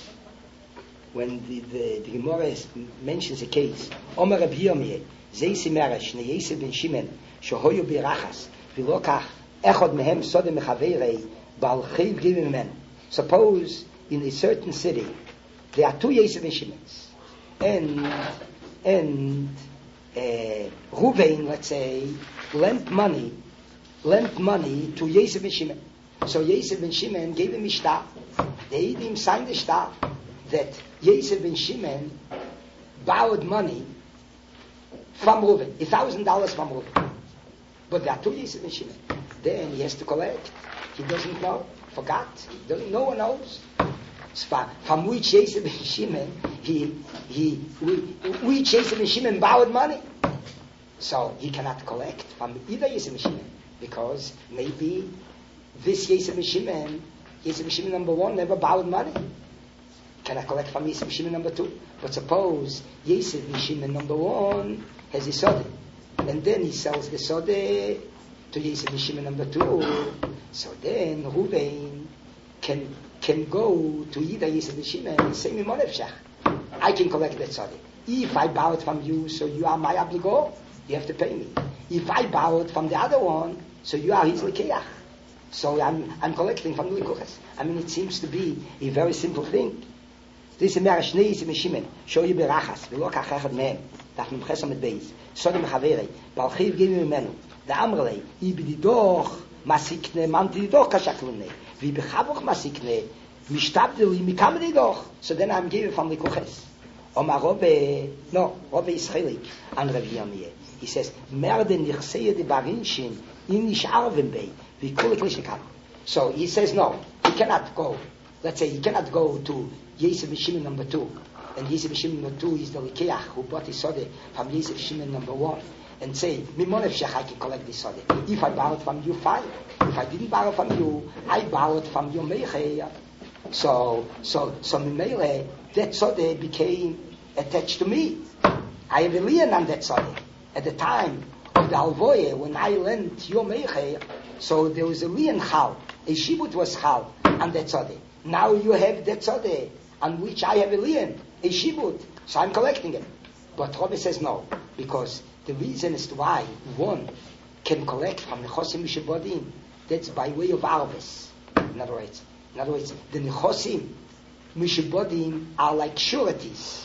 B: When the, the, the Gemara mentions a case, Omer Reb Yirmiyeh, Zeisi Meresh, Neyese ben Shimon, Shohoyu Birachas, Vilokach, Echod Mehem Sodem Mechaveirei, Baal Chiv Givim Men. Suppose in a certain city, there are two Yese ben Shimons, and, and, uh, Ruvain, let's say, lent money, lent money to Yese ben Shimon. So Yese ben Shimon gave him a shtar. The Eidim signed the shtar that Yosef ben Shimon borrowed money from Reuven, a thousand dollars from Reuven. But there are two Yosef ben Shimon. Then he has to collect. He doesn't know, forgot. He doesn't, no one knows. From which Yosef ben Shimon, he, he, which Yosef ben Shimon borrowed money. So he cannot collect from either Yosef ben Shimon, because maybe this Yosef ben Shimon, Yosef ben Shimon number one, never borrowed money. Can I collect from Yosef ben Shimon number two? But suppose Yosef ben Shimon number one has a sode, and then he sells the sode to Yosef ben Shimon number two. So then Ruvain can can go to either Yosef ben Shimon and say, I can collect that sode. If I borrowed from you, so you are my obligo, you have to pay me. If I borrowed from the other one, so you are his lekeach. So I'm I'm collecting from the lekuches. I mean, it seems to be a very simple thing. This is Meresh Neis in Shimon. Show you berachas. We look at Echad Mehem. Dach Memches Omad Beis. Sodem Mechaveirei. Baal Chiv Givim Menu. The Amrlei. I b'didoch masikne man didoch kashaklune. Vi b'chavuch masikne mishtabdeli mikam didoch. So then I'm giving from the kuches. Omar Robbe, no, Robbe is chelik an Rav Yirmiyeh. He says, Merde nichseye de barinshin in nish arvim bei vi kulik lishikam. So he says no, he cannot go. Let's say he cannot go to Yosef ben Shimon number two, and Yosef ben Shimon number two is the Likeach who bought his sode from Yosef ben Shimon number one, and say, Mimonef Shech, I can collect this sode. If I borrowed from you, fine. If I didn't borrow from you, I borrowed from your Meichei. So, so, so Mimele, that sode became attached to me. I have a lien on that sode. At the time of the Alvoye, when I lent your Meichei, so there was a lien chal, a shibut was chal on that sode. Now you have that sode on which I have a lien, a shibut, so I'm collecting it. But Rabbi says no, because the reason as to why one can collect from the Nechosim Mishabodim, that's by way of Arvis. In other words, in other words, the Nechosim Mishabodim are like sureties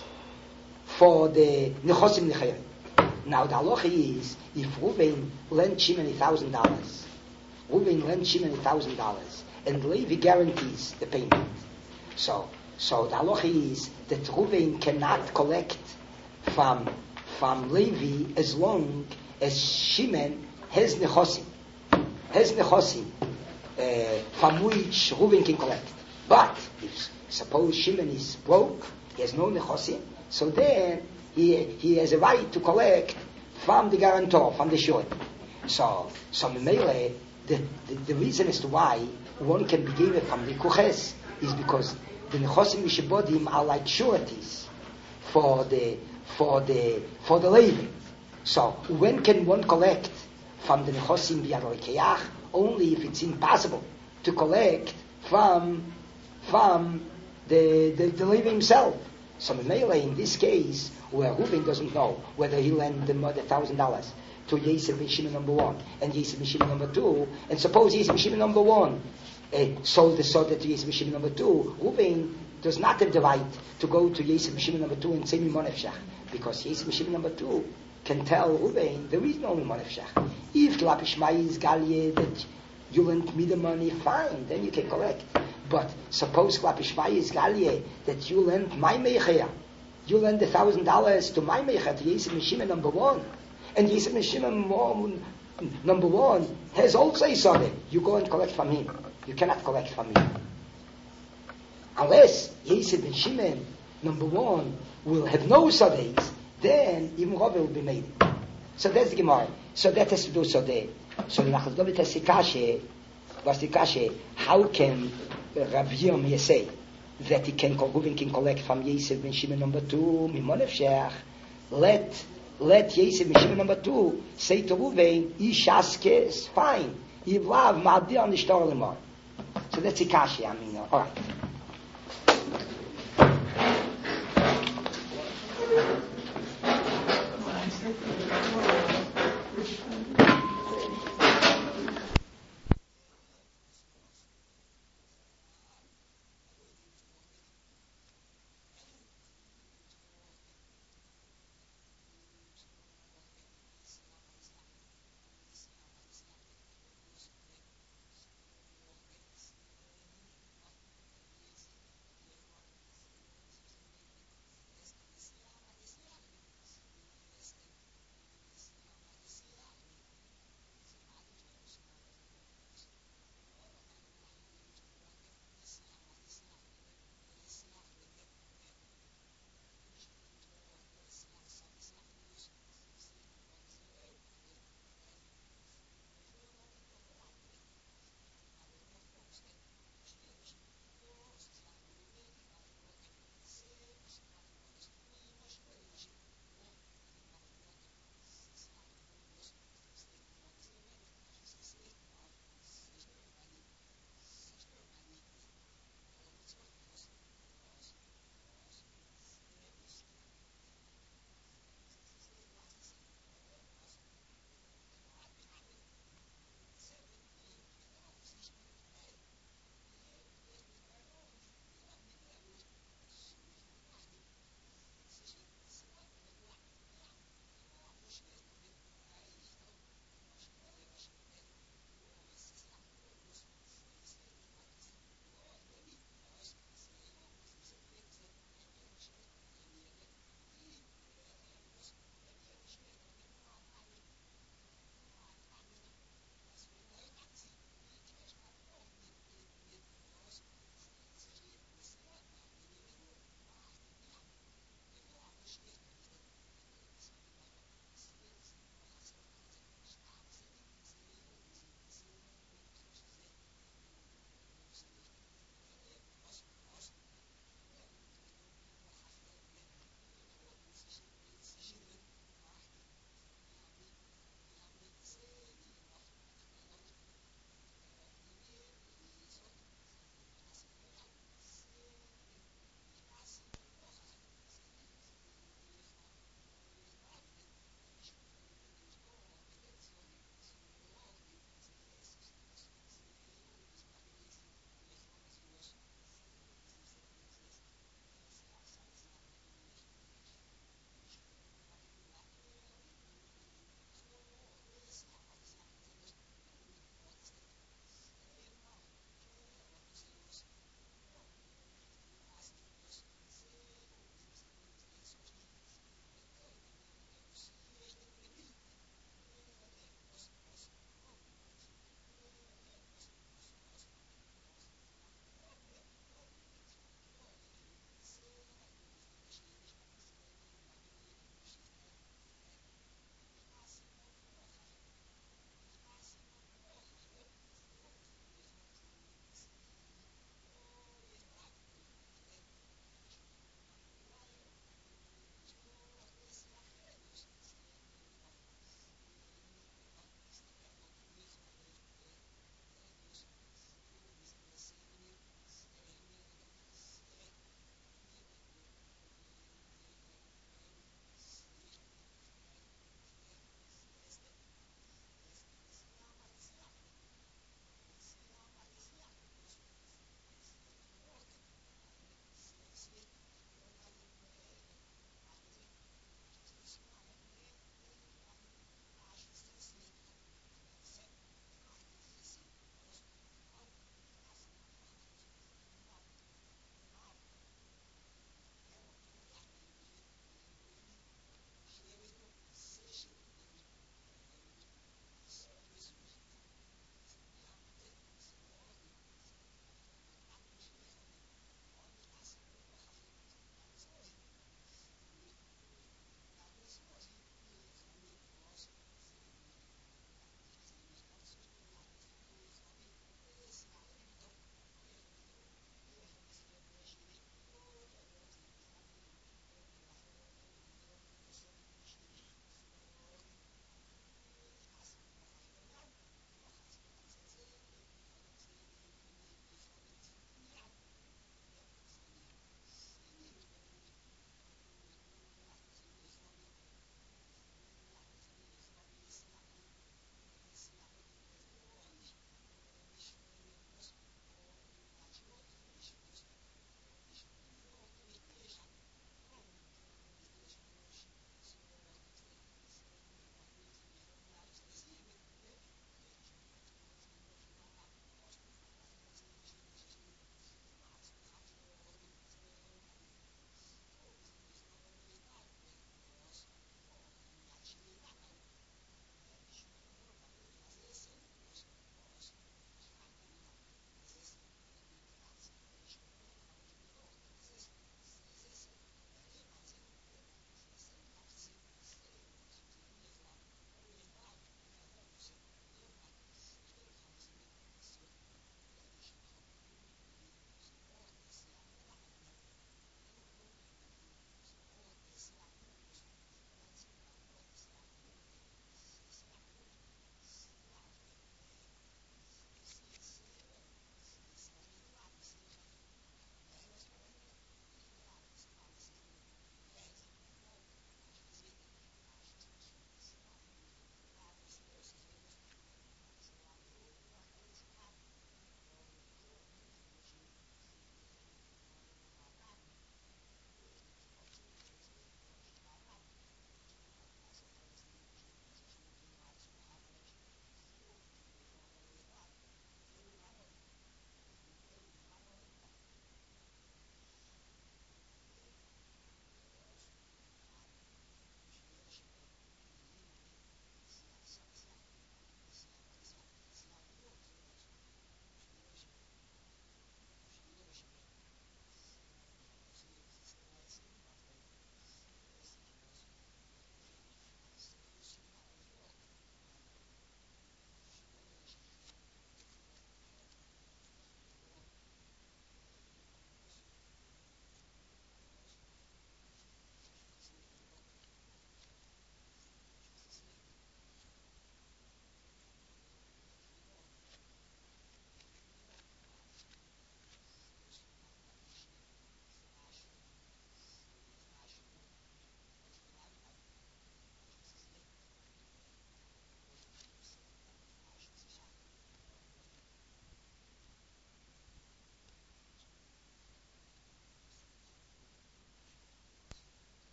B: for the Nechosim Nechayim. Now the halacha is, if Reuven lent Shimon a thousand dollars, Reuven lent Shimon a thousand dollars, and Levi guarantees the payment. So, so the halacha is that Reuven cannot collect from from Levi as long as Shimon has nechosim, has nechosim uh, from which Reuven can collect. But if suppose Shimon is broke, he has no nechosim, so then he he has a right to collect from the guarantor, from the short. So, so Memele, the, the the reason as to why one can be given from the kuches is because the nechosim mishabodim are like sureties for the for the for the Levi. So when can one collect from the nechosim b'yad? Only if it's impossible to collect from from the the, the Levi himself. So Memele, in this case, where Reuven doesn't know whether he lent the the thousand dollars to Yosef ben Shimon number one and Yosef ben Shimon number two, and suppose Yosef ben Shimon number one uh, sold the soda to Yosef ben Shimon number two, Reuven does not have the right to go to Yosef ben Shimon number two and say Mimonef Shach, because Yosef ben Shimon number two can tell Reuven there is no Mimonef Shach. If Klapishmai is Galye that you lent me the money, fine, then you can collect. But suppose Klapishmai is Galye that you lent my Meichea, you lend a thousand dollars to my Meichea, to Yosef ben Shimon number one, and Yosef ben Shimon number one, has also a Sadeh. You go and collect from him. You cannot collect from him. Unless Yosef ben Shimon, number one, will have no Sadehs, then even Rabbi will be made. So that's the Gemara. So that has to do Sadeh. So the Nachal David has the Kashe, was the Kashe, how can Rabbi Yom say that he can, Reuven can collect from Yosef ben Shimon number two, Mimonev Shech, let let Yosef ben Shimon number two say to Reuven, Ish Askes, fine, Yivlav Ma'adir Nishtar Lemar. So that's the Kashe, I mean, all right.